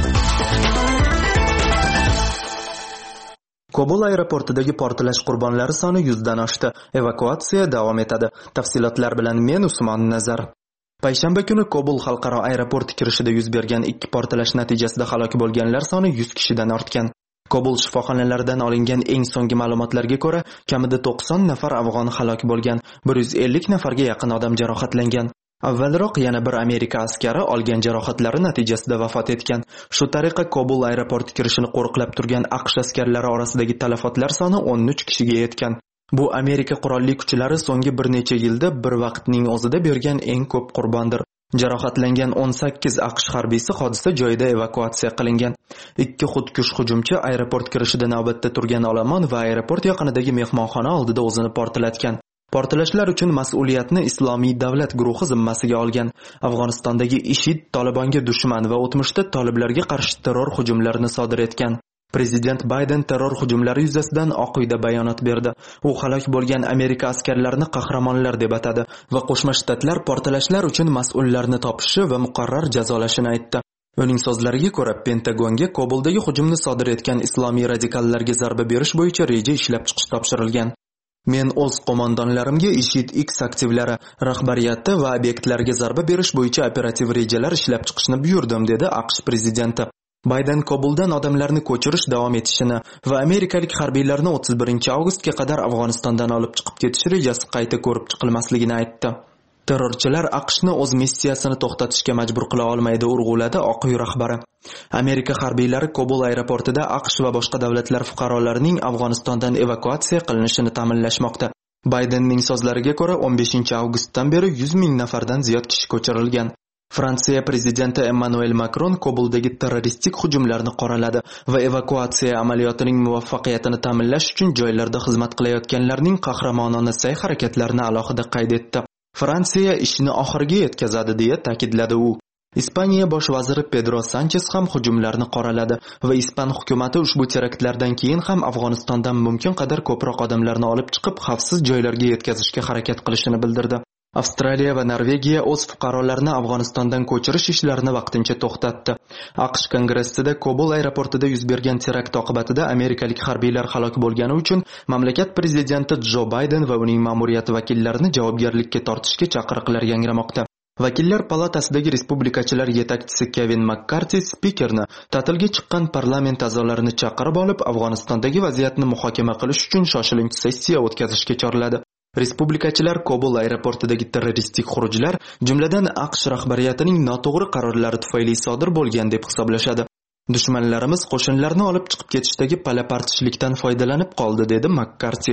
M: Kobul aeroportidagi portlash qurbonlari soni 100 dan oshdi. Evakuatsiya davom etadi. Tafsilotlar bilan men Usmon Nazar. Payshanba kuni Kobul xalqaro aeroporti kirishida yuz bergan ikki portlash natijasida halok bo'lganlar soni 100 kishidan ortgan. Kobul shifoxonalaridan olingan eng so'nggi ma'lumotlarga ko'ra, kamida 90 nafar afg'on halok bo'lgan, 150 nafarga yaqin odam jarohatlangan. Avvalroq yana bir Amerika askari olgan jarohatlari natijasida vafot etgan. Shu tariqa Kobul aeroporti kirishini qo'riqlab turgan AQSh askarlari orasidagi talafotlar soni 13 kishiga yetgan. Bu Amerika qurolli kuchlari so'nggi bir necha yilda bir vaqtning o'zida bergan eng ko'p qurbondir. Jarohatlangan 18 AQSh harbiysi hodisa joyida evakuatsiya qilingan. Ikki xudkush hujumchi aeroport kirishida navbatda turgan olomon va aeroport yaqinidagi mehmonxona oldida o'zini portlatgan. Portlashlar uchun mas'uliyatni Islomiy davlat guruhi zimmasiga olgan. Afg'onistondagi IShID Tolibonga dushman va o'tmishda toliblarga qarshi terror hujumlarini sodir etgan. Prezident Bayden terror hujumlari yuzasidan Oq uyda bayonot berdi. U halok bo'lgan Amerika askarlarini qahramonlar deb atadi va Qo'shma Shtatlar portlashlar uchun mas'ullarni topishi va muqarrar jazolashini aytdi. Uning so'zlariga ko'ra, Pentagonga Kobuldagi hujumni sodir etgan islomiy radikallarga zarba berish bo'yicha reja ishlab chiqish topshirilgan. Men o'z qo'mondonlarimga IShID X aktivlari, rahbariyati va obyektlarga zarba berish bo'yicha operativ rejalar ishlab chiqishni buyurdim, dedi AQSh prezidenti. Bayden Kobuldan odamlarni ko'chirish davom etishini va amerikalik harbiylarni 31-avgustga qadar Afg'onistondan olib chiqib ketish rejasi qayta ko'rib chiqilmasligini aytdi. Terrorchilar AQShni o'z missiyasini to'xtatishga majbur qila olmaydi, urg'uladi Oq uy rahbari. Amerika harbiylari Kobul aeroportida AQSh va boshqa davlatlar fuqarolarining Afg'onistondan evakuatsiya qilinishini ta'minlashmoqda. Baydenning so'zlariga ko'ra, 15-avgustdan beri 100 ming nafardan ziyod kishi ko'chirilgan. Fransiya prezidenti Emmanuel Macron Kobuldagi terroristik hujumlarni qoraladi va evakuatsiya amaliyotining muvaffaqiyatini ta'minlash uchun joylarda xizmat qilayotganlarning qahramonona sa'y-harakatlarini alohida qayd etdi. Fransiya ishni oxiriga yetkazadi deya ta'kidladi u. Ispaniya bosh vaziri Pedro Sanchez ham hujumlarni qoraladi va Ispan hukuumati ushbu teraktlardan keyin ham Afg'onistondan mumkin qadar ko'proq odamlarni olib chiqib xavfsiz joylarga yetkazishga harakat qilishini bildirdi. Avstraliya va Norvegiya o'z fuqarolarini Afg'onistondan ko'chirish ishlarini vaqtincha to'xtatdi. AQSh kongressida Kobul aeroportida yuz bergan terakt oqibatida amerikalik harbiylar halok bo'lgani uchun mamlakat prezidenti Jo Bayden va uning ma'muriyati vakillarini javobgarlikka tortishga chaqiriqlar yangramoqda. Vakillar palatasidagi respublikachilar yetakchisi Kevin Makkarti spikerni ta'tilga chiqqan parlament a'zolarini chaqirib olib, Afg'onistondagi vaziyatni muhokama qilish uchun shoshilinch sessiya o'tkazishga chorladi. Respublikachilar Kobul aeroportidagi terroristik xurujlar, jumladan AQSh rahbariyatining noto'g'ri qarorlari tufayli sodir bo'lgan deb hisoblashadi. Dushmanlarimiz qo'shinlarni olib chiqib ketishdagi palapartishlikdan foydalanib qoldi, dedi Makkarti.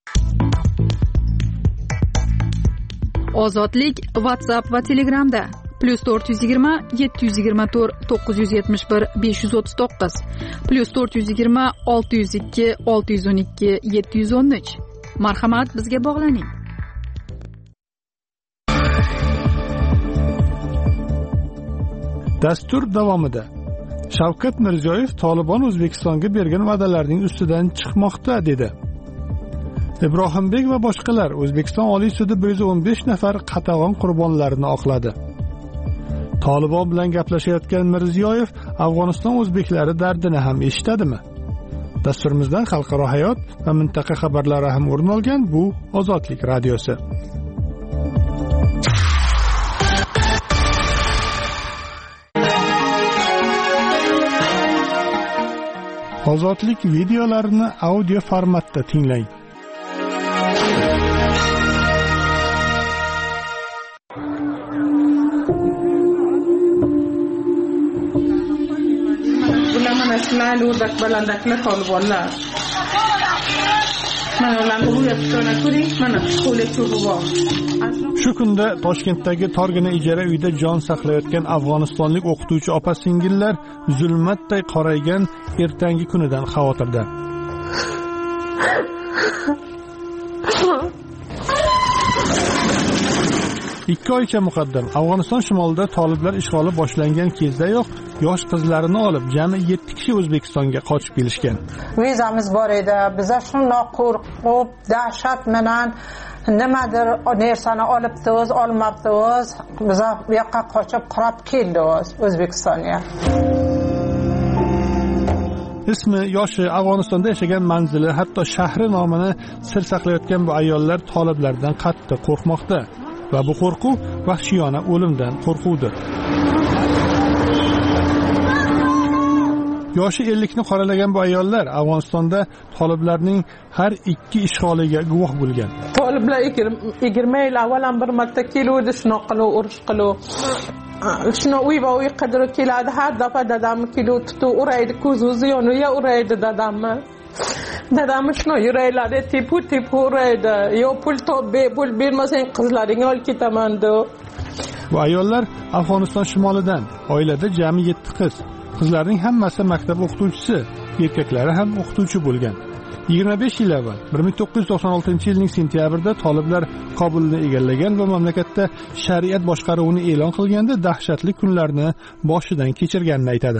D: Ozodlik WhatsApp va Telegramda +420 724 971 539 +420 602 612 713. Marhamat, bizga bog'laning.
A: Dastur davomida Shavkat Mirziyoyev Tolibon O'zbekistonga bergan va'dalarning ustidan chiqmoqda dedi. Ibrohimbek va boshqalar O'zbekiston Oliy sudi 115 nafar qatag'on qurbonlarini oqladi. Tolibon bilan gaplashayotgan Mirziyoyev Afg'oniston o'zbeklari dardini ham eshitadimi? Dasturimizdan xalqaro hayot va mintaqa xabarlari ham o'rin olgan bu Ozodlik radiosi. Ozodlik videolarini audio formatda tinglang.
E: Bular o'rdak balandaklar Tolibonlar. Mana ularni ro'yxatga ko'ring, mana qo'lga cho'g'i bor.
A: Shu kunda Toshkentdagi Torgina ijara uyida jon saqlayotgan afg'onistonlik o'qituvchi opa-singillar zulmatday qoraygan ertangi kunidan xavotirda. Ikki oycha muqaddam Afg'oniston shimolida toliblar ishg'oli boshlangan kezdayoq yosh qizlarini olib jami 7 kishi O'zbekistonga qochib kelishgan.
N: Vizamiz bor edi. Biz shundoq qo'rqib, dahshat bilan nimadir narsani olibdiz, olmabdiz. Biz bu yoqqa qochib qirab keldik O'zbekistonga.
A: Ismi, yoshi, Afg'onistonda yashagan manzili, hatto shahri nomini sir saqlayotgan bu ayollar toliblardan qattiq qo'rqmoqda va bu qo'rquv vahshiyona o'limdan qo'rquvdir. Yoshi 50 ni qoralagan bu ayollar Afg'onistonda toliblarning har ikki ishg'oliga guvoh bo'lgan.
O: Toliblar 20 yil avval bir marta keluvdi, shunaqa qilib urush qilib. Shuna uy qidirib keladi, har daf'a dadamni kelib tutib uraydi, ko'zi yoniga uraydi dadamni. Dadamni shuna yuraklari tepu uraydi. Yo pul bermasang qizlaringni olib ketaman deb.
A: Bu ayollar Afg'oniston shimolidan, oilada jami 7 qiz. Qizlarning hammasi maktab o'qituvchisi, erkaklari ham o'qituvchi bo'lgan. 25 yil avval 1996-yilning sentyabrida toliblar Kobulni egallagan va mamlakatda shariat boshqaruvini e'lon qilganda dahshatli kunlarni boshidan kechirganini aytadi.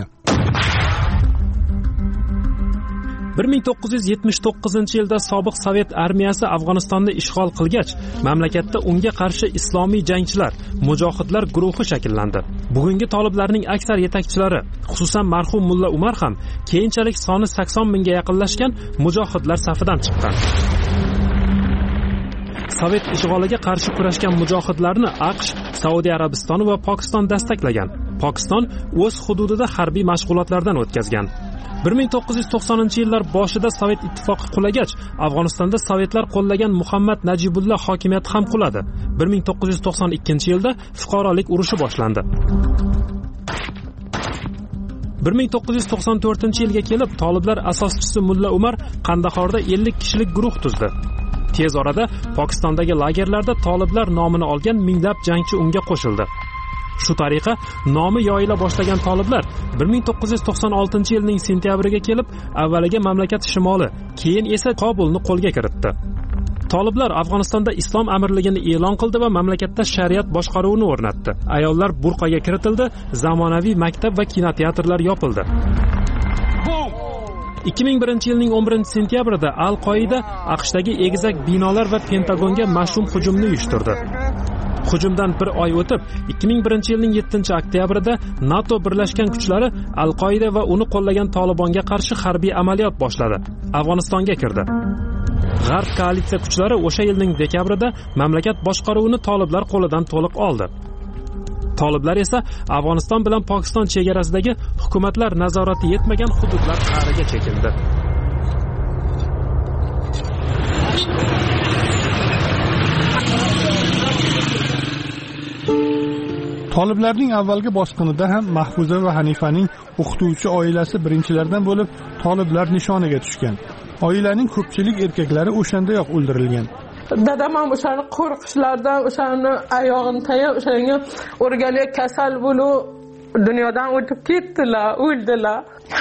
K: 1979-yilda sobiq Sovet armiyasi Afg'onistonni ishg'ol qilgach, mamlakatda unga qarshi islomiy jangchilar, mujohidlar guruhi shakllandi. Bugungi toliblarning aksar yetakchilari, xususan marhum Mulla Umar ham keyinchalik soni 80 mingga yaqinlashgan mujohidlar safidan chiqqan. Sovet ishg'oliga qarshi kurashgan mujohidlarni AQSh, Saudiya Arabistoni va Pokiston dastaklagan. Pokiston o'z hududida harbiy mashg'ulotlardan o'tkazgan. 1990-yillar boshida Sovet ittifoqi qulagach, Afg'onistonda sovetlar qo'llagan Muhammad Najibulloh hokimiyati ham quladi. 1992-yilda fuqarolik urushi boshlandi. 1994-yilga kelib toliblar asoschisi Mulla Umar Qandahorda 50 kishilik guruh tuzdi. Tez orada Pokistondagi lagerlarda toliblar nomini olgan minglab jangchi unga qo'shildi. Shu tariqa nomi yoyila boshlagan toliblar 1996-yilning sentyabriga kelib, avvaliga mamlakat shimoli, keyin esa Kobulni qo'lga kiritdi. Toliblar Afg'onistonda islom amirligini e'lon qildi va mamlakatda shariat boshqaruvini o'rnatdi. Ayollar burqaga kiritildi, zamonaviy maktab va kinoteatrlar yopildi. 2001-yilning 11-sentyabrida Al-Qoida AQShdagi egizak binolar va Pentagonga mash'um hujumni uyushtirdi. Hujumdan bir oy o'tib, 2001-yilning 7-oktyabrida NATO birlashgan kuchlari Al-Qoida va uni qo'llagan Tolibonga qarshi harbiy amaliyot boshladi. Afg'onistonga kirdi. G'arb koalitsiya kuchlari o'sha yilning dekabrida mamlakat boshqaruvini toliblar qo'lidan to'liq oldi. Toliblar esa Afg'oniston bilan Pokiston chegarasidagi hukumatlar nazorati yetmagan hududlar qa'riga chekildi.
A: Toliblarning avvalgi bosqinida ham Mahfuza va Hanifaning o'qituvchi oilasi birinchilardan bo'lib toliblar nishoniga tushgan. Oilaning ko'pchilik erkaklari o'shandayoq o'ldirilgan.
O: Dadam ham o'shani qo'rqishlardan, o'shani oyog'ini tayab, o'shanga o'rgani kasal bo'lib dunyodan o'tib ketdilar, o'ldilar.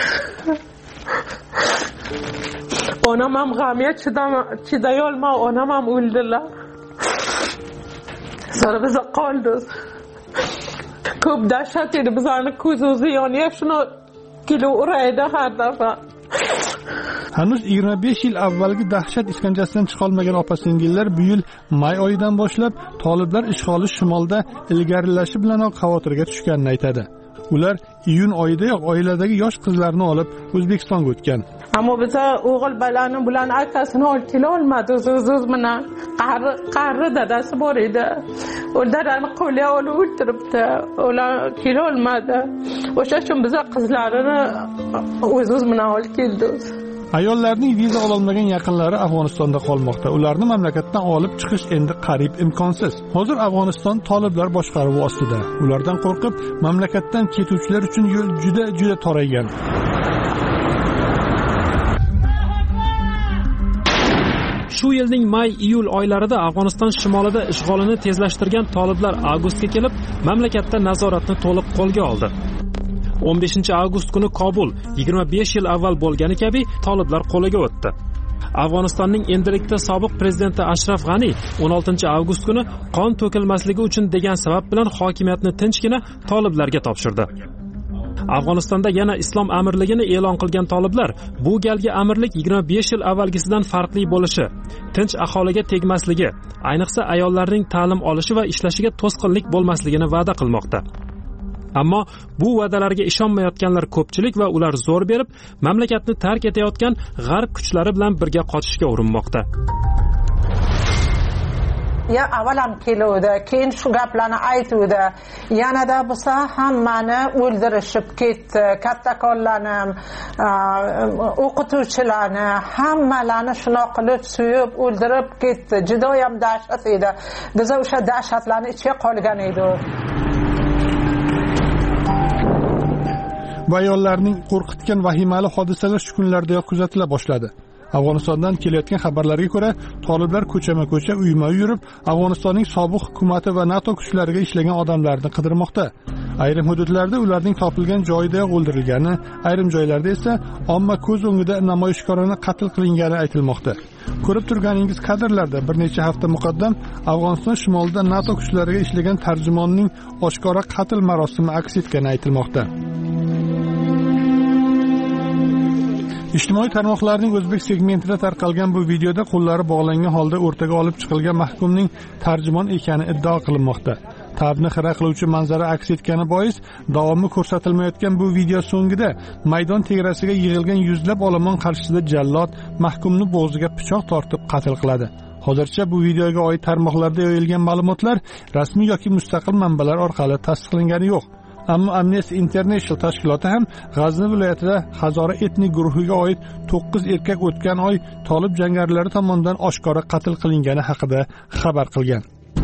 O: Onam ham g'amga chiday olmay, onam ham o'ldilar. Sonra biz qoldik. Ko'p dahshat edi, bizlarni ko'zimizni yoniga shuni kilo uraydi har dafa.
A: Hanuz 25 yil avvalgi dahshat iskanjasidan chiqa olmagan opa-singillar bu yil may oyidan boshlab toliblar ishg'oli shimolda ilgarilashi bilanoq xavotirga tushganini aytadi. Ular iyun oyidayoq oiladagi yosh qizlarni olib O'zbekistonga o'tgan.
O: Ammo biz o'g'il balani bilan akasini olib kela olmadi. O'z bilan qarri dadasi bor edi. U dadani qo'liga olib o'tiribdi. Ular kela olmadi. O'sha uchun biz qizlarini o'z bilan olib keldik.
A: Ayollarning viza ololmagan yaqinlari Afg'onistonda qolmoqda. Ularni mamlakatdan olib chiqish endi qariyb imkonsiz. Hozir Afg'oniston toliblar boshqaruvi ostida. Ulardan qo'rqib, mamlakatdan ketuvchilar uchun yo'l juda toraygan.
K: Shu yilning may-iyul oylarida Afg'oniston shimolida ishg'olini tezlashtirgan toliblar avgustga kelib, mamlakatda nazoratni to'liq qo'lga oldi. 15 avgust kuni Kobul 25 yil avval bo'lgani kabi toliblar qo'liga o'tdi. Afg'onistonning endilikda sobiq prezidenti Ashraf G'ani 16 avgust kuni qon to'kilmasligi uchun degan sabab bilan hokimiyatni tinchgina toliblarga topshirdi. Afg'onistonda yana islom amirligini e'lon qilgan toliblar bu galgi amirlik 25 yil avvalgisidan farqli bo'lishi, tinch aholiga tegmasligi, ayniqsa ayollarning ta'lim olishi va ishlashiga to'sqinlik bo'lmasligini va'da qilmoqda. Ammo bu va'dalarga ishonmayotganlar ko'pchilik va ular zo'r berib, mamlakatni tark etayotgan g'arb kuchlari bilan birga qochishga urinmoqda.
N: Ya avalam keluvdi, keyin shu gaplarni aytuvdi. Yanada bo'lsa hammani o'ldirishib ketdi. Kattakonlarni, o'qituvchilarni, hammalarni shunaqa qilib suyib o'ldirib ketdi. Juda ham dahshat edi. Biz o'sha dahshatlarni ichiga qolgan edik.
A: Bu ayollarning qo'rqitgan vahimali hodisalar shu kunlardayoq kuzatila boshladi. Afg'onistondan kelayotgan xabarlarga ko'ra, toliblar ko'chama-ko'cha, uyma-uy yurib, Afg'onistonning sobiq hukumati va NATO kuchlariga ishlagan odamlarni qidirmoqda. Ayrim hududlarda ularning topilgan joyidayoq o'ldirilgani, ayrim joylarda esa omma ko'z o'ngida namoyishkorona qatl qilingani aytilmoqda. Ko'rib turganingiz kadrlarda bir necha hafta muqaddam Afg'oniston shimolida NATO kuchlariga ishlagan tarjimonning oshkora qatl marosimi aks etgani aytilmoqda. Ijtimoiy tarmoqlarning o'zbek segmentida tarqalgan bu videoda qo'llari bog'langan holda o'rtaga olib chiqilgan mahkumning tarjimon ekani iddao qilinmoqda. Ta'bni xira qiluvchi manzara aks etgani bois davomi ko'rsatilmayotgan bu video so'ngida maydon tegrasiga yig'ilgan yuzlab olomon qarshisida jallod mahkumni bo'g'ziga pichoq tortib qatl qiladi. Hozircha bu videoga oid tarmoqlarda yoyilgan ma'lumotlar rasmiy yoki mustaqil manbalar orqali tasdiqlangani yo'q. Ammo Amnesty International tashkiloti ham G'azni viloyatida Hazora etnik guruhiga oid 9 erkak o'tgan oy tolib jangarilar tomonidan oshkora qatl qilingani haqida xabar qilgan.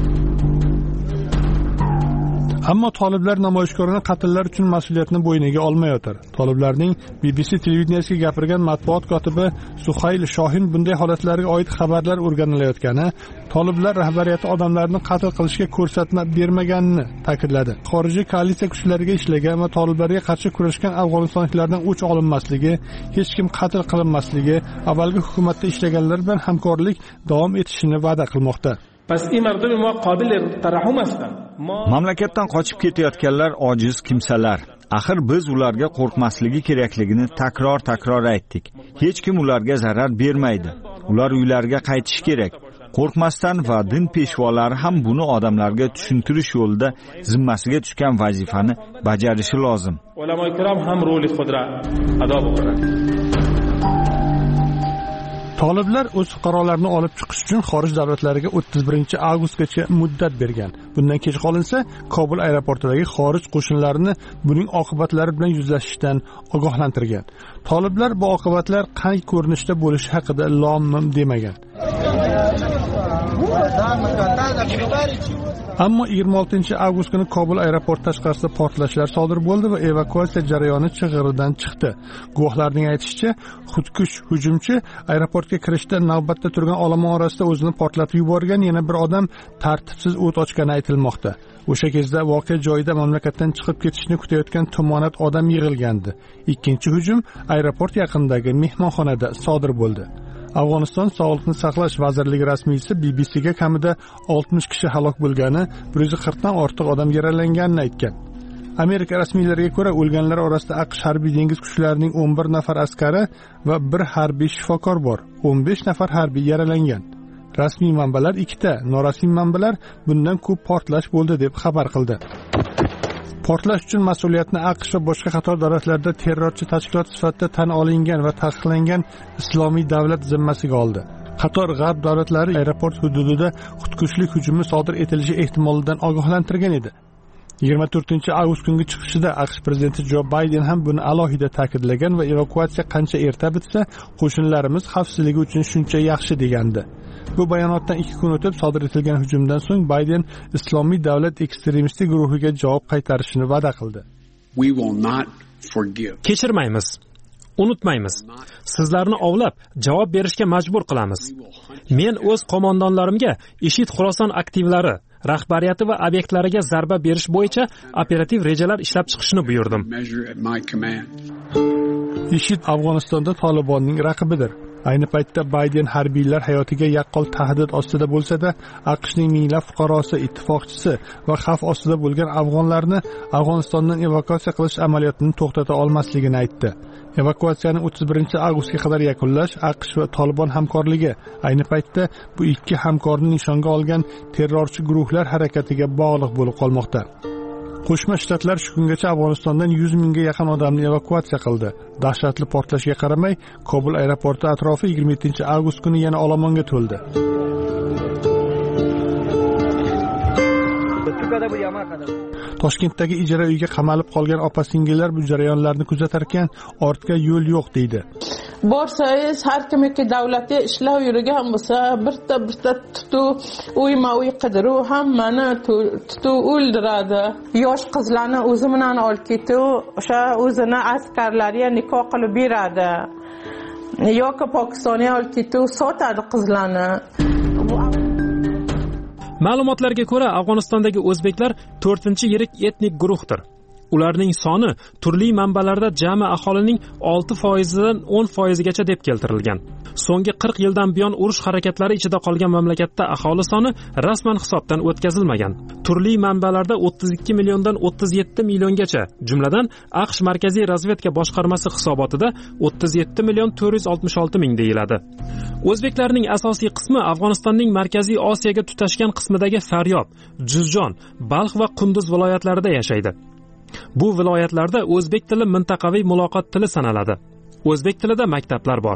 A: Ammo toliblar namoyishkorlarning qatllar uchun mas'uliyatni bo'yniga olmayotir. Toliblarning BBC televideniyasiga gapirgan matbuot kotibi Suhayl Shohin bunday holatlarga oid xabarlar o'rganilayotgani, toliblar rahbariyati odamlarni qatl qilishga ko'rsatma bermaganini ta'kidladi. Xorijiy koalitsiya kuchlariga ishlagan va toliblarga qarshi kurashgan afg'onistonliklardan o'ch olinmasligi, hech kim qatl qilinmasligi, avvalgi hukumatda ishlaganlar bilan hamkorlik davom etishini va'da qilmoqda.
H: Mamlakatdan qochib ketayotganlar ojiz kimsalar. Axir biz ularga qo'rqmasligi kerakligini takror aytdik. Hech kim ularga zarar bermaydi. Ular uylariga qaytish kerak. Qo'rqmasdan va din peshvolari ham buni odamlarga tushuntirish yo'lida zimmasiga tushgan vazifani bajarishi lozim.
P: Ulamoy kirom ham roli xudra ado qiladi.
A: Toliblar o'z fuqarolarini olib chiqish uchun xorij davlatlariga 31 avgustgacha muddat bergan. Bundan kech qolinsa, Kobul aeroportidagi xorij qo'shinlarini buning oqibatlari bilan yuzlashishdan ogohlantirgan. Toliblar bu oqibatlar qanday ko'rinishda bo'lishi haqida lom-mim demagan. Ammo 26 avgust kuni Kobul aeroporti tashqarisida portlashlar sodir bo'ldi va evakuatsiya jarayoni chig'iridan chiqdi. Guvohlarning aytishicha, xudkush hujumchi aeroportga kirishda navbatda turgan olomon orasida o'zini portlatib yuborgan, yana bir odam tartibsiz o't ochgani aytilmoqda. O'sha kezda voqea joyida mamlakatdan chiqib ketishni kutayotgan tomonat odam yig'ilgandi. Ikkinchi hujum aeroport yaqinidagi mehmonxonada sodir bo'ldi. Afg'oniston Sog'liqni saqlash vazirligi rasmiysi BBCga kamida 60 kishi halok bo'lgani, 140 dan ortiq odam yaralanganini aytgan. Amerika rasmiylariga ko'ra, o'lganlar orasida AQSh harbiy dengiz kuchlarining 11 nafar askari va 1 harbiy shifokor bor. 15 nafar harbiy yaralangan. Rasmiy manbalar 2 ta, norasmiy manbalar bundan ko'p portlash bo'ldi deb xabar qildi. Portlash uchun mas'uliyatni AQSh va boshqa qator davlatlarda terrorchi tashkilot sifatida tan olingan va taqiqlangan Islomiy davlat zimmasiga oldi. Qator g'arb davlatlari aeroport hududida xudkushlik hujumi sodir etilishi ehtimolidan ogohlantirgan edi. 24-avgust kungi chiqishida AQSh prezidenti Jo Bayden ham buni alohida ta'kidlagan va evakuatsiya qancha erta bitsa, qo'shinlarimiz xavfsizligi uchun shuncha yaxshi degandi. Bu bayonotdan 2 kun o'tib sodir etilgan hujumdan so'ng Bayden Islomiy davlat ekstremistik guruhiga javob qaytarishini va'da qildi.
K: Kechirmaymiz. Unutmaymiz. Sizlarni ovlab, javob berishga majbur qilamiz. Men o'z qo'mondonlarimga IShID Xuroson aktivlari, rahbariyati va obyektlariga zarba berish bo'yicha operativ rejalar ishlab chiqishni buyurdim.
A: IShID Afg'onistonda Tolibonning raqibidir. Ayni paytda Bayden harbiylar hayotiga yaqqol tahdid ostida bo'lsa-da, AQShning minglab fuqarosi, ittifoqchisi va xavf ostida bo'lgan afg'onlarni Afg'onistondan evakuatsiya qilish amaliyotini to'xtata olmasligini aytdi. Evakuatsiyani 31-avgustga qadar yakunlash AQSh va Tolibon hamkorligi ayni paytda bu ikki hamkorni nishonga olgan terrorchi guruhlar harakatiga bog'liq bo'lib qolmoqda. Qo'shma Shtatlar shu kungacha Afg'onistondan 100 mingga yaqin odamni evakuatsiya qildi. Dahshatli portlashga qaramay, Kobul aeroporti atrofi 27-avgust kuni yana olomonga to'ldi. Toshkentdagi ijara uyga qamalib qolgan opa-singillar bu jarayonlarni kuzatar ekan, ortga yo'l yo'q deydi.
O: Borsangiz har kimki davlatga ishlab yurgan bo'lsa, birta tutuv, uyma-uy qidiruv hammani tutuv o'ldiradi. Yosh qizlarni o'zi bilan olib ketib, o'sha o'zini askarlarga nikoh qilib beradi. Yoki Pokistonga olib ketib sotadi qizlarni.
K: Ma'lumotlarga ko'ra, Afg'onistondagi o'zbeklar 4-yirik etnik guruhdir. Ularning soni turli manbalarda jami aholining 6%dan 10%gacha deb keltirilgan. So'nggi 40 yildan buyon urush harakatlari ichida qolgan mamlakatda aholi soni rasman hisobdan o'tkazilmagan. Turli manbalarda 32 milliondan 37 milliongacha, jumladan AQSh Markaziy razvedka boshqarmasi hisobotida 37 million 466 ming deyiladi. O'zbeklarning asosiy qismi Afg'onistonning Markaziy Osiyoga tutashgan qismidagi Faryob, Juzjon, Balx va Qunduz viloyatlarida yashaydi. Bu viloyatlarda o'zbek tili mintaqaviy muloqot tili sanaladi. O'zbek tilida maktablar bor.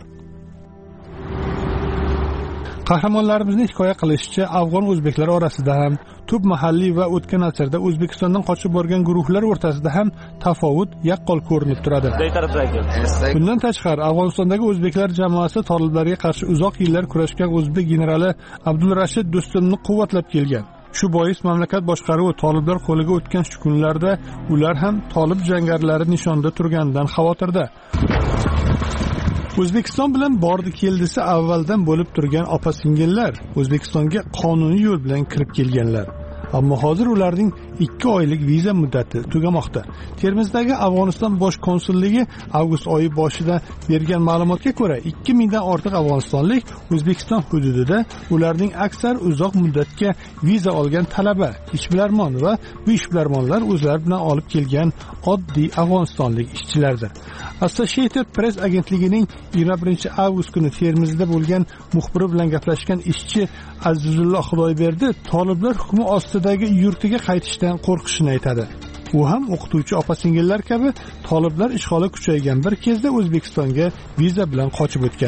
A: Qahramonlarimizni hikoya qilishicha, afg'on o'zbeklar orasida ham, tub mahalliy va o'tgan asrda O'zbekistondan qochib borgan guruhlar o'rtasida ham tafovut yaqqol ko'rinib turadi. Bundan tashqari, Afg'onistondagi o'zbeklar jamoasi toliblarga qarshi uzoq yillar kurashgan o'zbek generali Abdulrashid Do'stumni quvvatlab kelgan. Shu bois mamlakat boshqaruvi toliblar qo'liga o'tgan shu kunlarda ular ham tolib jangarilari nishonda turganidan xavotirda. O'zbekiston bilan bordi-keldisi avvaldan bo'lib turgan opa-singillar O'zbekistonga qonuniy yo'l bilan kirib kelganlar. Ammo hozir ularning 2 oylik viza muddati tugamoqda. Termizdagi Afg'oniston bosh konsulligi avgust oyi boshida bergan ma'lumotga ko'ra, 2000 dan ortiq afg'onistonlik O'zbekiston hududida ularning aksar uzoq muddatga viza olgan talaba, ishbilarmon va bu ishbilarmonlar o'zlari bilan olib kelgan oddiy afg'onistonlik ishchilardir. Associated Press agentligining 21-avgust kuni Termizda bo'lgan muxbiri bilan gaplashgan ishchi Azizulloh Xudoyberdi toliblar hukmi ostidagi yurtiga qaytishdan qo'rqishini aytadi. U ham o'qituvchi opa-singillar kabi toliblar ishg'oli kuchaygan bir kezda O'zbekistonga viza bilan qochib o'tgan.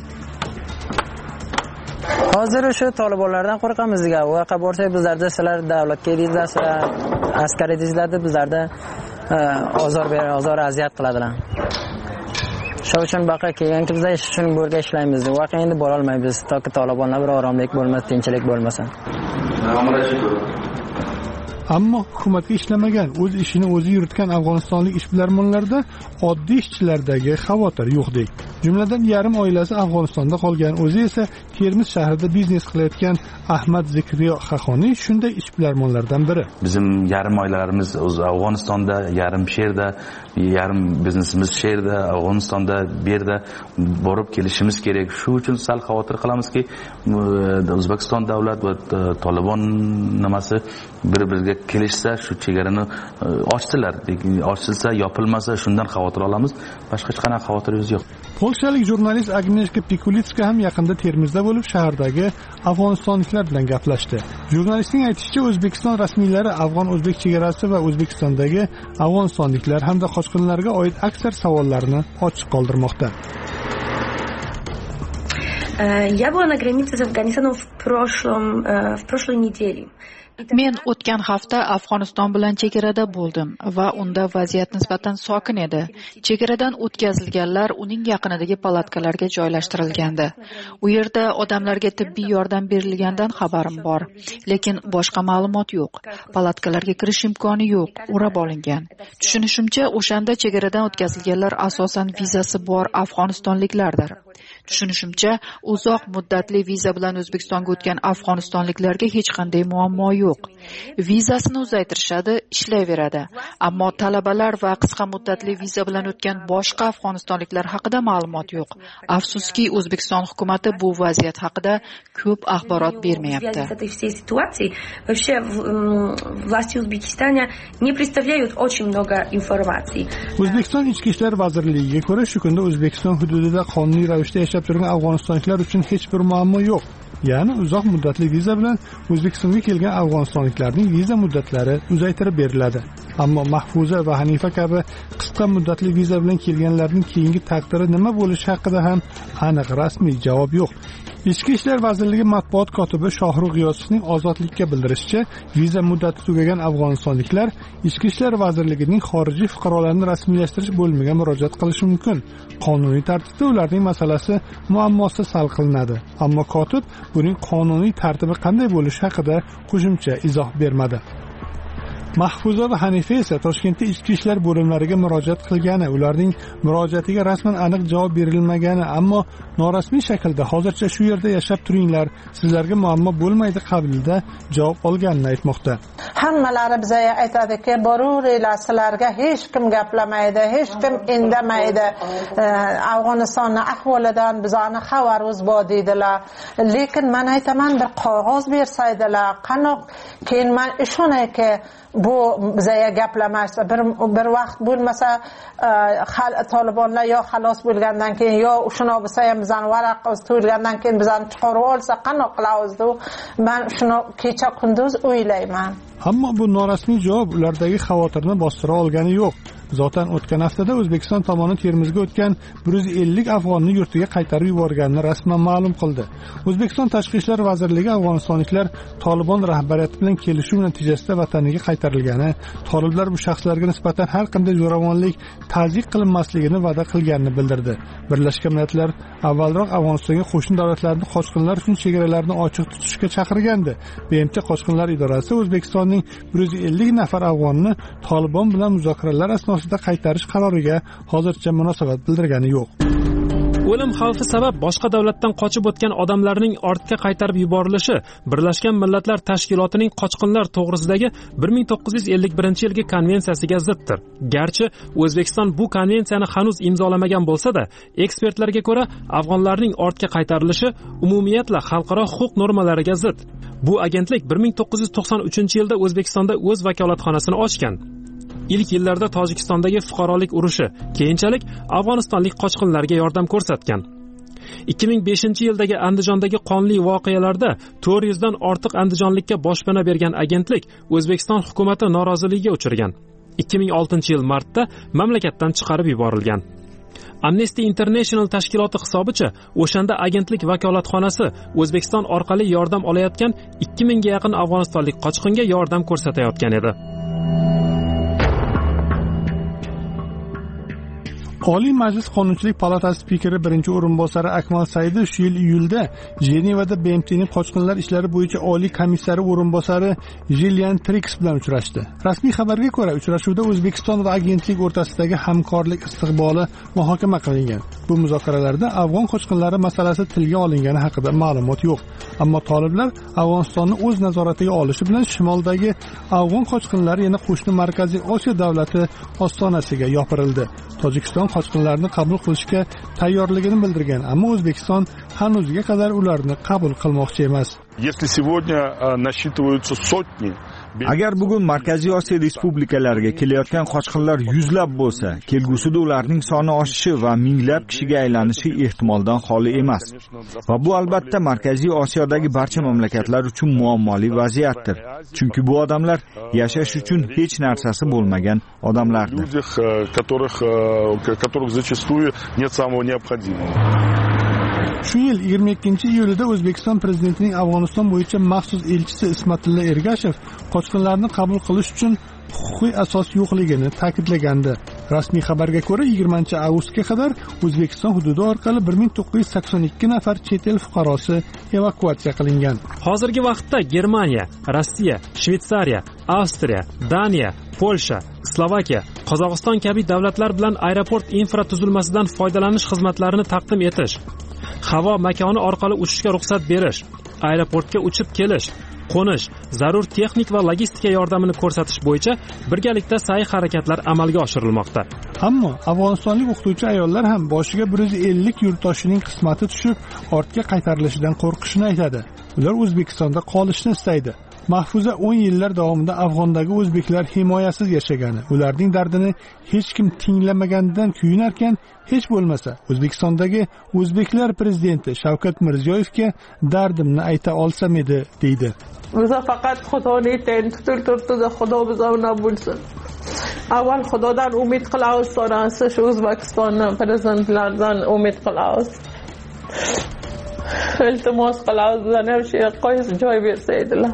Q: Hozir o'sha tolibonlardan qo'rqamiz degan. U yoqqa borsak bizlarda sizlar davlatga edingizlar, sizlar askar edingizlar deb bizlarda ozor aziyat qiladilar. Shuning uchun baqa kelganki biz ish uchun bo'lga ishlaymiz. Voqea endi bora olmaymiz toki tolibonlar bir oromlik bo'lmasa, tinchlik bo'lmasa.
A: ammo hukumatga ishlamagan, o'z ishini o'zi yuritgan afg'onistonlik ishbilarmonlarda oddiy ishchilardagi xavotir yo'qdek. Jumladan yarim oilasi Afg'onistonda qolgan, o'zi esa Termiz shahrida biznes qilayotgan Ahmad Zikriyo Xaxoniy shunday ishbilarmonlardan biri.
R: Bizim yarim oilalarimiz Afg'onistonda, yarim sherda, yarim biznesimiz sherda, Afg'onistonda bu yerda borib kelishimiz kerak. Shu uchun sal xavotir qilamizki, O'zbekiston davlat va Tolibon nimasi bir-biriga kelishsa, shu chegarani ochdilar. Ochilsa, yopilmasa, shundan xavotir olamiz. Boshqa hech qanaqa xavotirimiz yo'q.
A: Polshalik jurnalist Agnieszka Pikulitska ham yaqinda Termizda bo'lib, shahardagi afg'onistonliklar bilan gaplashdi. Jurnalistning aytishicha, O'zbekiston rasmiylari afg'on-o'zbek chegarasi va O'zbekistondagi afg'onistonliklar hamda qochqinlarga oid aksar savollarni ochiq qoldirmoqda.
S: Я была на границе с Афганистаном в прошлой неделе.
B: Men o'tgan hafta Afg'oniston bilan chegarada bo'ldim va unda vaziyat nisbatan sokin edi. Chegaradan o'tkazilganlar uning yaqinidagi palatkalarga joylashtirilgandi. U yerda odamlarga tibbiy yordam berilgandan xabarim bor, lekin boshqa ma'lumot yo'q. Palatkalarga kirish imkoni yo'q, o'rab olingan. Tushunishimcha, o'shanda chegaradan o'tkazilganlar asosan vizasi bor afg'onistonliklardir. Tushunishimcha, uzoq muddatli viza bilan O'zbekistonga o'tgan afg'onistonliklarga hech qanday muammo yo'q. Vizasini uzaytirishadi, ishlayveradi. Ammo talabalar va qisqa muddatli viza bilan o'tgan boshqa afg'onistonliklar haqida ma'lumot yo'q. Afsuski, O'zbekiston hukumatı bu vaziyat haqida ko'p axborot bermayapti.
S: Вообще власти Узбекистана не представляют очень много информации.
A: O'zbekiston Ichki ishlar vazirligiga ko'ra, shu kunda O'zbekiston hududida qonuniy ravishda yashab turgan afg'onistonliklar uchun hech bir muammo yo'q. Ya'ni uzoq muddatli viza bilan O'zbekistonga kelgan afg'onistonliklarning viza muddatlari uzaytirib beriladi. Ammo Mahfuza va Hanifa kabi qisqa muddatli viza bilan kelganlarning keyingi taqdiri nima bo'lishi haqida ham aniq rasmiy javob yo'q. Ichki ishlar vazirligi matbuot kotibi Shohrux G'iyosovning Ozodlikka bildirishicha, viza muddati tugagan afg'onistonliklar Ichki ishlar vazirligining xorijiy fuqarolarni rasmiylashtirish bo'limiga murojaat qilishi mumkin. Qonuniy tartibda ularning masalasi muammosi hal qilinadi. Ammo kotib buning qonuniy tartibi qanday bo'lishi haqida qo'shimcha izoh bermadi. Mahfuza va Hanifa esa Toshkentda ichki ishlar bo'limlariga murojaat qilgani, ularning murojaatiga rasman aniq javob berilmagani, ammo norasmiy shaklda hozircha shu yerda yashab turinglar, sizlarga muammo bo'lmaydi qabilida javob olganini aytmoqda.
N: Hammalari bizga aytadiki, boruringlar, sizlarga hech kim gaplamaydi, hech kim indamaydi. Afg'onistonning ahvolidan bizani xabarimiz bor deydilar. Lekin men aytaman, bir qog'oz bersaydilar, qanoq keyin men ishonayki bu bizga gaplamasa, bir vaqt bo'lmasa Tolibonlar yo xalos bo'lgandan keyin yo shuna bo'lsa ham bizani varaqimiz to'lgandan keyin bizani chiqarib olsa qanoq qilamiz deb men shuni kecha kunduz o'ylayman.
A: Ammo bu norasmiy javob ulardagi xavotirni bostira olgani yo'q. Zotan o'tgan haftada O'zbekiston tomoni Termizga o'tgan 150 afg'onni yurtiga qaytarib yuborganini rasman ma'lum qildi. O'zbekiston Tashqi ishlar vazirligi afg'onistonliklar Tolibon rahbariyati bilan kelishuv natijasida vataniga qaytarilgani, toliblar bu shaxslarga nisbatan har qanday zo'ravonlik ta'zyiq qilinmasligini va'da qilganini bildirdi. Birlashgan Millatlar avvalroq Afg'onistonga qo'shni davlatlarni qochqinlar uchun chegaralarni ochiq tutishga chaqirgandi. BMT qochqinlar idorasi O'zbekistonning 150 nafar afg'onni Tolibon bilan muzokaralar asnosida qaytarish qaroriga hozircha munosabat bildirgani yo'q.
K: O'lim xavfi sabab boshqa davlatdan qochib o'tgan odamlarning ortga qaytarib yuborilishi Birlashgan Millatlar Tashkilotining qochqinlar to'g'risidagi 1951-yilgi konvensiyasiga ziddir. Garchi O'zbekiston bu konvensiyani hanuz imzolamagan bo'lsa-da, ekspertlarga ko'ra afg'onlarning ortga qaytarilishi umumiyatla xalqaro huquq normalariga zid. Bu agentlik 1993-yilda O'zbekistonda o'z vakolatxonasini ochgan. İlk yillarda Tojikistondagi fuqarolik urushi, keyinchalik afg'onistonlik qochqinlarga yordam ko'rsatgan. 2005-yildagi Andijondagi qonli voqealarda 400 dan ortiq andijonlikka boshpana bergan agentlik O'zbekiston hukumatı noroziligiga uchirgan. 2006-yil martda mamlakatdan chiqarib yuborilgan. Amnesty International tashkiloti hisobicha, o'shanda agentlik vakolatxonasi O'zbekiston orqali yordam olayotgan 2000 ga yaqin afg'onistonlik qochqinga yordam ko'rsatayotgan edi.
A: Oliy Majlis Qonunchilik palatasi spikeri birinchi o'rinbosari Akmal Saidov shu yil iyulda Jenevada BMTning qochqinlar ishlari bo'yicha oliy komissari o'rinbosari Jillian Trix bilan uchrashdi. Rasmiy xabarga ko'ra, uchrashuvda O'zbekiston va agentlik o'rtasidagi hamkorlik istiqboli muhokama qilingan. Bu muzokaralarda afg'on qochqinlari masalasi tilga olingani haqida ma'lumot yo'q. Ammo toliblar Afg'onistonni o'z nazoratiga olishi bilan shimoldagi afg'on qochqinlari yana qo'shni Markaziy Osiyo davlati ostonasiga yopirildi. Tojikiston qochqinlarni qabul qilishga tayyorligini bildirgan, ammo O'zbekiston hanuzga qadar ularni qabul qilmoqchi emas.
H: Agar bugun Markaziy Osiyo respublikalariga kelayotgan qochqinlar yuzlab bo'lsa, kelgusida ularning soni oshishi va minglab kishiga aylanishi ehtimoldan xoli emas. Va bu albatta Markaziy Osiyodagi barcha mamlakatlar uchun muammoli vaziyatdir. Chunki bu odamlar yashash uchun hech narsasi bo'lmagan odamlardir.
A: Shu yil 22-iyulida O'zbekiston prezidentining Afg'oniston bo'yicha maxsus elchisi Ismatilla Ergashev qochqinlarni qabul qilish uchun huquqiy asos yo'qligini ta'kidlagandi. Rasmiy xabarga ko'ra 20-avgustga qadar O'zbekiston hududi orqali 1982 nafar chet el fuqarosi evakuatsiya qilingan.
K: Hozirgi vaqtda Germaniya, Rossiya, Shveysariya, Avstriya, Daniya, Polsha, Slovakiya, Qozog'iston kabi davlatlar bilan aeroport infratuzilmasidan foydalanish xizmatlarini taqdim etish, havo makoni orqali uchishga ruxsat berish, aeroportga uchib kelish, qo'nish, zarur texnik va logistika yordamini ko'rsatish bo'yicha birgalikda sa'y-harakatlar amalga oshirilmoqda.
A: Ammo afg'onistonlik o'qituvchi ayollar ham boshiga 150 yurtdoshining qismati tushib, ortga qaytarilishidan qo'rqishini aytadi. Ular O'zbekistonda qolishni istaydi. Mahfuza 10 yillar davomida Afg'ondagi o'zbeklar himoyasiz yashagani, ularning dardini hech kim tinglamaganidan kuyunarkan, hech bo'lmasa O'zbekistondagi o'zbeklar prezidenti Shavkat Mirziyoyevga dardimni ayta olsam edi, deydi.
O: Biz faqat Xudoning tayin turtdi, Xudo bizdan bo'lsin. Avval Xudodan umid qilamiz, sonasi shu O'zbekistonning prezidentlaridan umid qilamiz. Iltimos qilamiz, bizlarga ham shu qo'yib joy bersaydilar.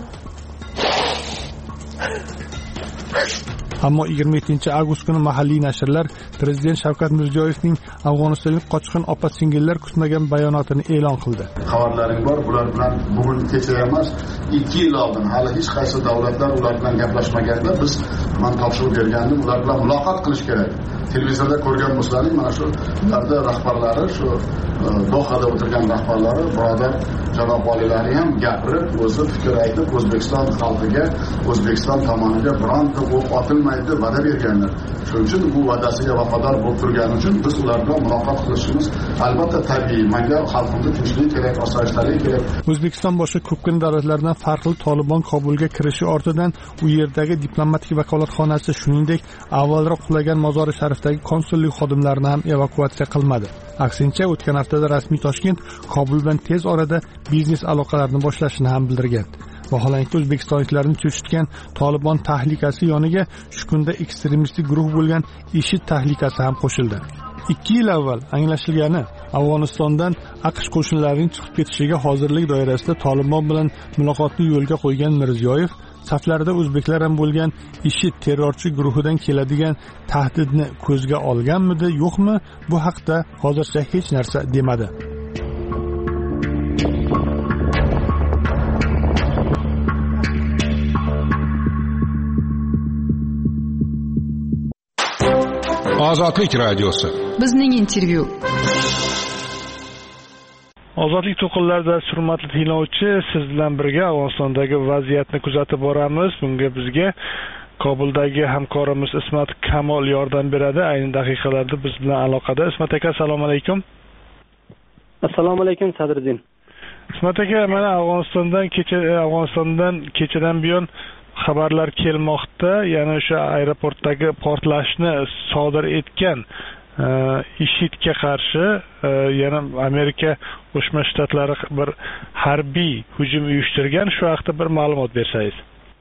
A: Ammo 27-avgust kuni mahalliy nashrlar prezident Shavkat Mirziyoyevning Afg'onistonlik qochqin opa-singillar kutmagan bayonotini e'lon qildi.
T: Xabarlaring bor, bular bilan bugun kecha emas, 2 yil oldin hali hech qaysi davlatlar ular bilan gaplashmaganda biz men topshirib bergandim, ular bilan muloqot qilish kerak. Televizorda ko'rgan bo'lsangiz, mana shu ularda rahbarlari, shu Dohada o'tirgan rahbarlari, birodar janob valiylari ham gapirib, o'zi fikr aytib, O'zbekiston xalqiga, O'zbekiston tomoniga bironta o'q otilmaydi va'da berganlar. Shuning uchun bu va'dasiga vafodor bo'lib turgani uchun biz ular bilan muloqot qilishimiz albatta tabiiy. Menga xalqimizga tinchlik kerak, osoyishtalik kerak.
A: O'zbekiston boshqa ko'pgina davlatlardan farqli Tolibon Kobulga kirishi ortidan u yerdagi diplomatik vakolatxonasi, shuningdek, avvalroq qulagan Mozori Sharifdagi konsullik xodimlarini ham evakuatsiya qilmadi. Aksincha, o'tgan haftada rasmiy Toshkent Kobul bilan tez orada biznes aloqalarini boshlashini ham bildirgan. Vaholanki o'zbekistonliklarni cho'chitgan Tolibon tahlikasi yoniga shu kunda ekstremistik guruh bo'lgan IShID tahlikasi ham qo'shildi. 2 yil avval anglashilgani Afg'onistondan AQSh qo'shinlarining chiqib ketishiga hozirlik doirasida Tolibon bilan muloqotni yo'lga qo'ygan Mirziyoyev saflarida o'zbeklar ham bo'lgan IShID terrorchi guruhidan keladigan tahdidni ko'zga olganmidi, yo'qmi, bu haqda hozircha hech narsa demadi.
G: Ozodlik radiosi.
D: Bizning intervyu.
A: Ozodlik to'qinlarida hurmatli tinglovchi, siz bilan birga Afg'onistondagi vaziyatni kuzatib boramiz. Bunga bizga Kobuldagi hamkorimiz Ismat Kamol yordam beradi. Ayni daqiqalarda biz bilan aloqada. Ismat aka, assalomu alaykum.
I: Assalomu alaykum Sadriddin.
A: Ismat aka, mana Afg'onistondan kechadan buyon xabarlar kelmoqda. Ya'ni o'sha aeroportdagi portlashni sodir etgan IShIDga qarshi yana Amerika Qo'shma Shtatlari bir harbiy hujum uyushtirgan. Shu haqda bir ma'lumot bersangiz.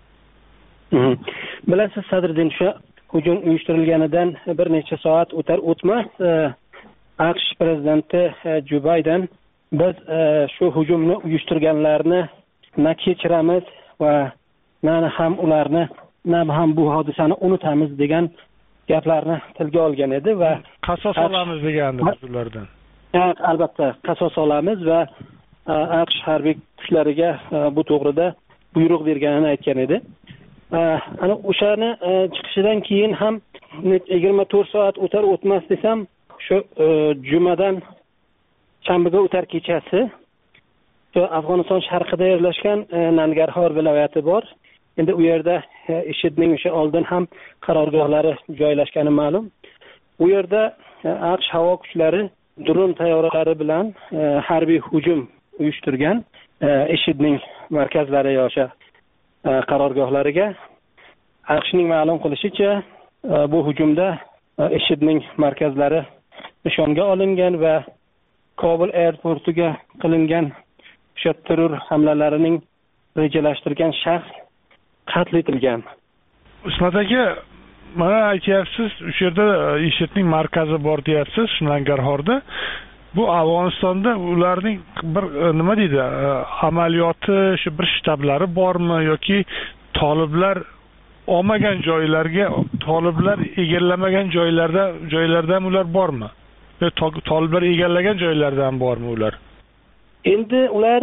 I: Bilasiz Sadriddin, shu hujum uyushtirilganidan bir necha soat o'tmas AQSh prezidenti Jo Bayden biz shu hujumni uyushtirganlarni kechiramiz va mana ham ularni, ham bu hodisani unutamiz degan gaplarni tilga olgan edi va
A: qasos olamiz degandilar ulardan.
I: Albatta qasos olamiz va AQSh harbiy kuchlariga bu to'g'rida buyruq berganini aytgan edi. Ana o'shani chiqishidan keyin ham 24 soat o'tar o'tmas desam, shu jumadan shanbaga o'tar kechasi Afg'oniston sharqida yerlashgan Nangarhor viloyati bor. Endi u yerda IShIDning o'sha oldin ham qarorgohlari joylashgani ma'lum. U yerda AQSh havo kuchlari dron tayyoralari bilan harbiy hujum uyushtirgan IShIDning markazlari yo'sha qarorgohlariga. AQShning ma'lum qilishicha, bu hujumda IShIDning markazlari nishonga olingan va Kobul aeroportiga qilingan o'sha terror hamlalarining rejalashtirgan shaxs qatl etilgan.
A: Usmat aka, mana aytyapsiz, o'sha yerda IShIDning markazi bor deyapsiz, Nangarhorda. Bu Afg'onistonda ularning bir nima deydi, amaliyoti, shu bir shtablari bormi yoki toliblar olmagan joylarga, toliblar egallamagan joylardan ular bormi? Yo toliblar egallagan joylardan bormi ular?
I: Endi ular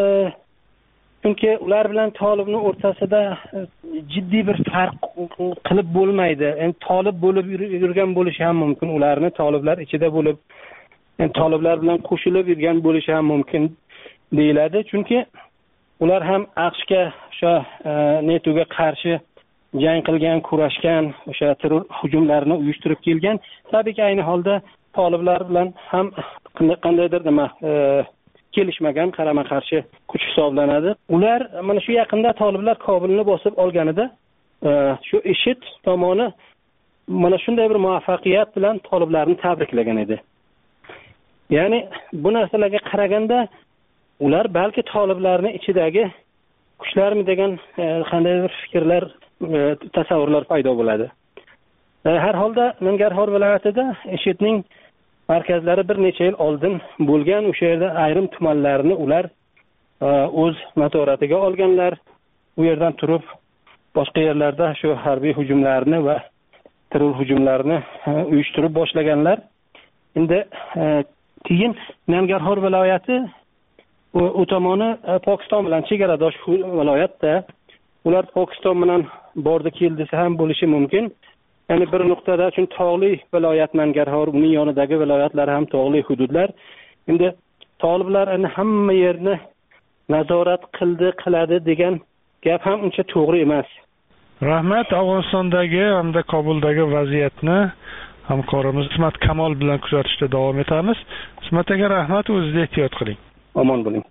I: chunki ular bilan tolibning o'rtasida jiddiy bir farq qilib bo'lmaydi. Endi tolib bo'lib yurgan bo'lishi ham mumkin, ularni toliblar ichida bo'lib, toliblar bilan qo'shilib yurgan bo'lishi ham mumkin deyiladi. Chunki ular ham AQShga o'sha NATOga qarshi jang qilgan, kurashgan, o'sha terror hujumlarini uyushtirib kelgan. Tabiiyki ayni holda toliblar bilan ham qandaydir nima kelishmagan, qarama-qarshi kuch hisoblanadi. Ular mana shu yaqinda toliblar Kobulni bosib olganida shu IShID tomoni mana shunday bir muvaffaqiyat bilan toliblarni tabriklagan edi. Ya'ni bu narsalarga qaraganda ular balki toliblarning ichidagi kuchlarmi degan qandaydir fikrlar, tasavvurlar paydo bo'ladi. Har holda Nangarhor viloyatida IShIDning markazlari bir necha yil oldin bo'lgan, o'sha yerda ayrim tumanlarni ular o'z nazoratiga olganlar. U yerdan turib boshqa yerlarda shu harbiy hujumlarni va terror hujumlarini uyushtirib boshlaganlar. Endi keyin Nangarhor viloyati u tomoni Pokiston bilan chegaradosh viloyatda, ular Pokiston bilan bordi keldisi ham bo'lishi mumkin. Ya'ni bir nuqtada uchun tog'li viloyat Nangarhor, uning yonidagi viloyatlar ham tog'li hududlar. Endi toliblar hamma yerni nazorat qiladi degan gap ham uncha to'g'ri emas.
A: Rahmat. Afg'onistondagi hamda Kobuldagi vaziyatni hamkorimiz Ismat Kamol bilan kuzatishda davom etamiz. Ismat aka, rahmat, o'zingizni ehtiyot qiling.
I: Omon bo'ling.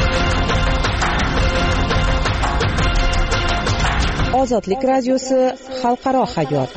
U: Ozodlik radiosi xalqaro hayot.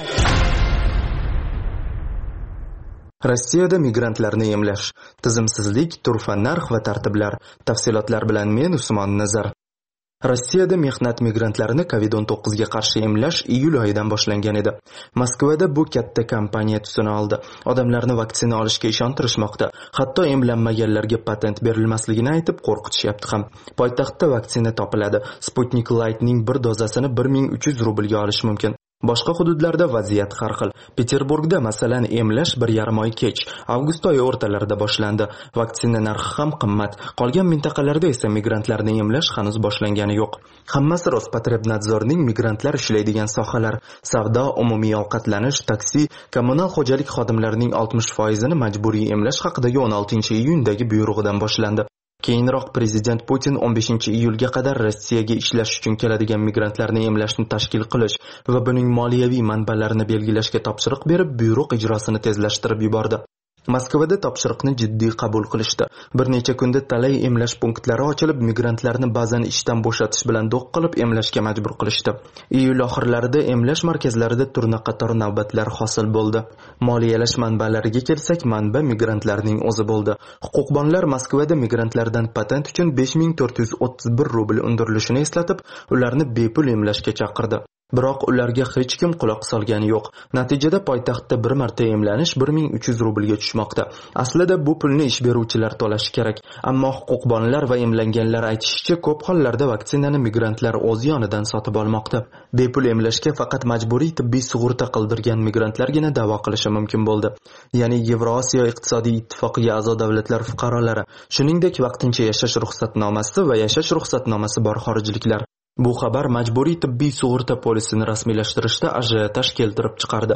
M: Rossiyada migrantlarni emlash, tizimsizlik, turfa narx va tartiblar. Tafsilotlar bilan men Usmon Nazar. Rossiyada mehnat migrantlarini COVID-19 ga qarshi emlash iyul oyidan boshlangan edi. Moskvada bu katta kampaniya tusini oldi. Odamlarni vaksina olishga ishontirishmoqda. Hatto emlanmaganlarga patent berilmasligini aytib qo'rqitishyapti ham. Poytaxtda vaksina topiladi. Sputnik Lightning bir dozasini 1300 rublga olish mumkin. Boshqa hududlarda vaziyat har xil. Peterburgda masalan emlash 1,5 oy kech, avgust oyi o'rtalarida boshlandi. Vaksina narxi ham qimmat. Qolgan mintaqalarda esa migrantlarni emlash hanuz boshlangani yo'q. Hammasi Rospotrebnadzorning migrantlar ishlaydigan sohalar: savdo, umumiy ovqatlanish, taksi, kommunal xo'jalik xodimlarining 60%ni majburiy emlash haqidagi 16-iyundagi buyrug'idan boshlandi. Keyinroq prezident Putin 15-iyulga qadar Rossiyaga ishlash uchun keladigan migrantlarni emlashni tashkil qilish va buning moliyaviy manbalarini belgilashga topshiriq berib, buyruq ijrosini tezlashtirib yubordi. Moskvada topshiriqni jiddiy qabul qilishdi. Bir necha kunda talay emlash punktlari ochilib, migrantlarni ba'zan ishdan bo'shatish bilan do'q qilib emlashga majbur qilishdi. Iyul oxirlarida emlash markazlarida turna qator navbatlar hosil bo'ldi. Moliyalash manbalariga kelsak, manba migrantlarning o'zi bo'ldi. Huquqbonlar Moskvada migrantlardan patent uchun 5431 rubl undirilishini eslatib, ularni bepul emlashga chaqirdi. Biroq ularga hech kim quloq solgani yo'q. Natijada poytaxtda bir marta emlanish 1300 rublga tushmoqda. Aslida bu pulni ish beruvchilar to'lashi kerak, ammo huquqbonlar va emlanganlar aytishicha, ko'p hollarda vaksinani migrantlar o'z yonidan sotib olmoqda. Bepul emlashga faqat majburiy tibbiy sug'urta qildirgan migrantlargina da'vo qilishi mumkin bo'ldi. Ya'ni Yevrosiyo iqtisodiy ittifoqiga a'zo davlatlar fuqarolari, shuningdek vaqtincha yashash ruxsatnomasi va yashash ruxsatnomasi bor xorijliklar. Bu xabar majburiy tibbiy sug'urta polisini rasmiylashtirishda ajiotaj keltirib chiqardi.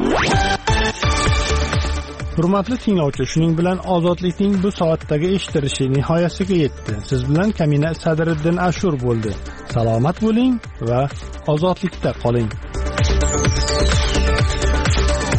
A: Hurmatli tinglovchi, shuning bilan ozodlikning bu soatdagi eshittirishi nihoyasiga yetdi. Siz bilan Kamina Sadriddin Ashur bo'ldi. Salomat bo'ling va ozodlikda qoling.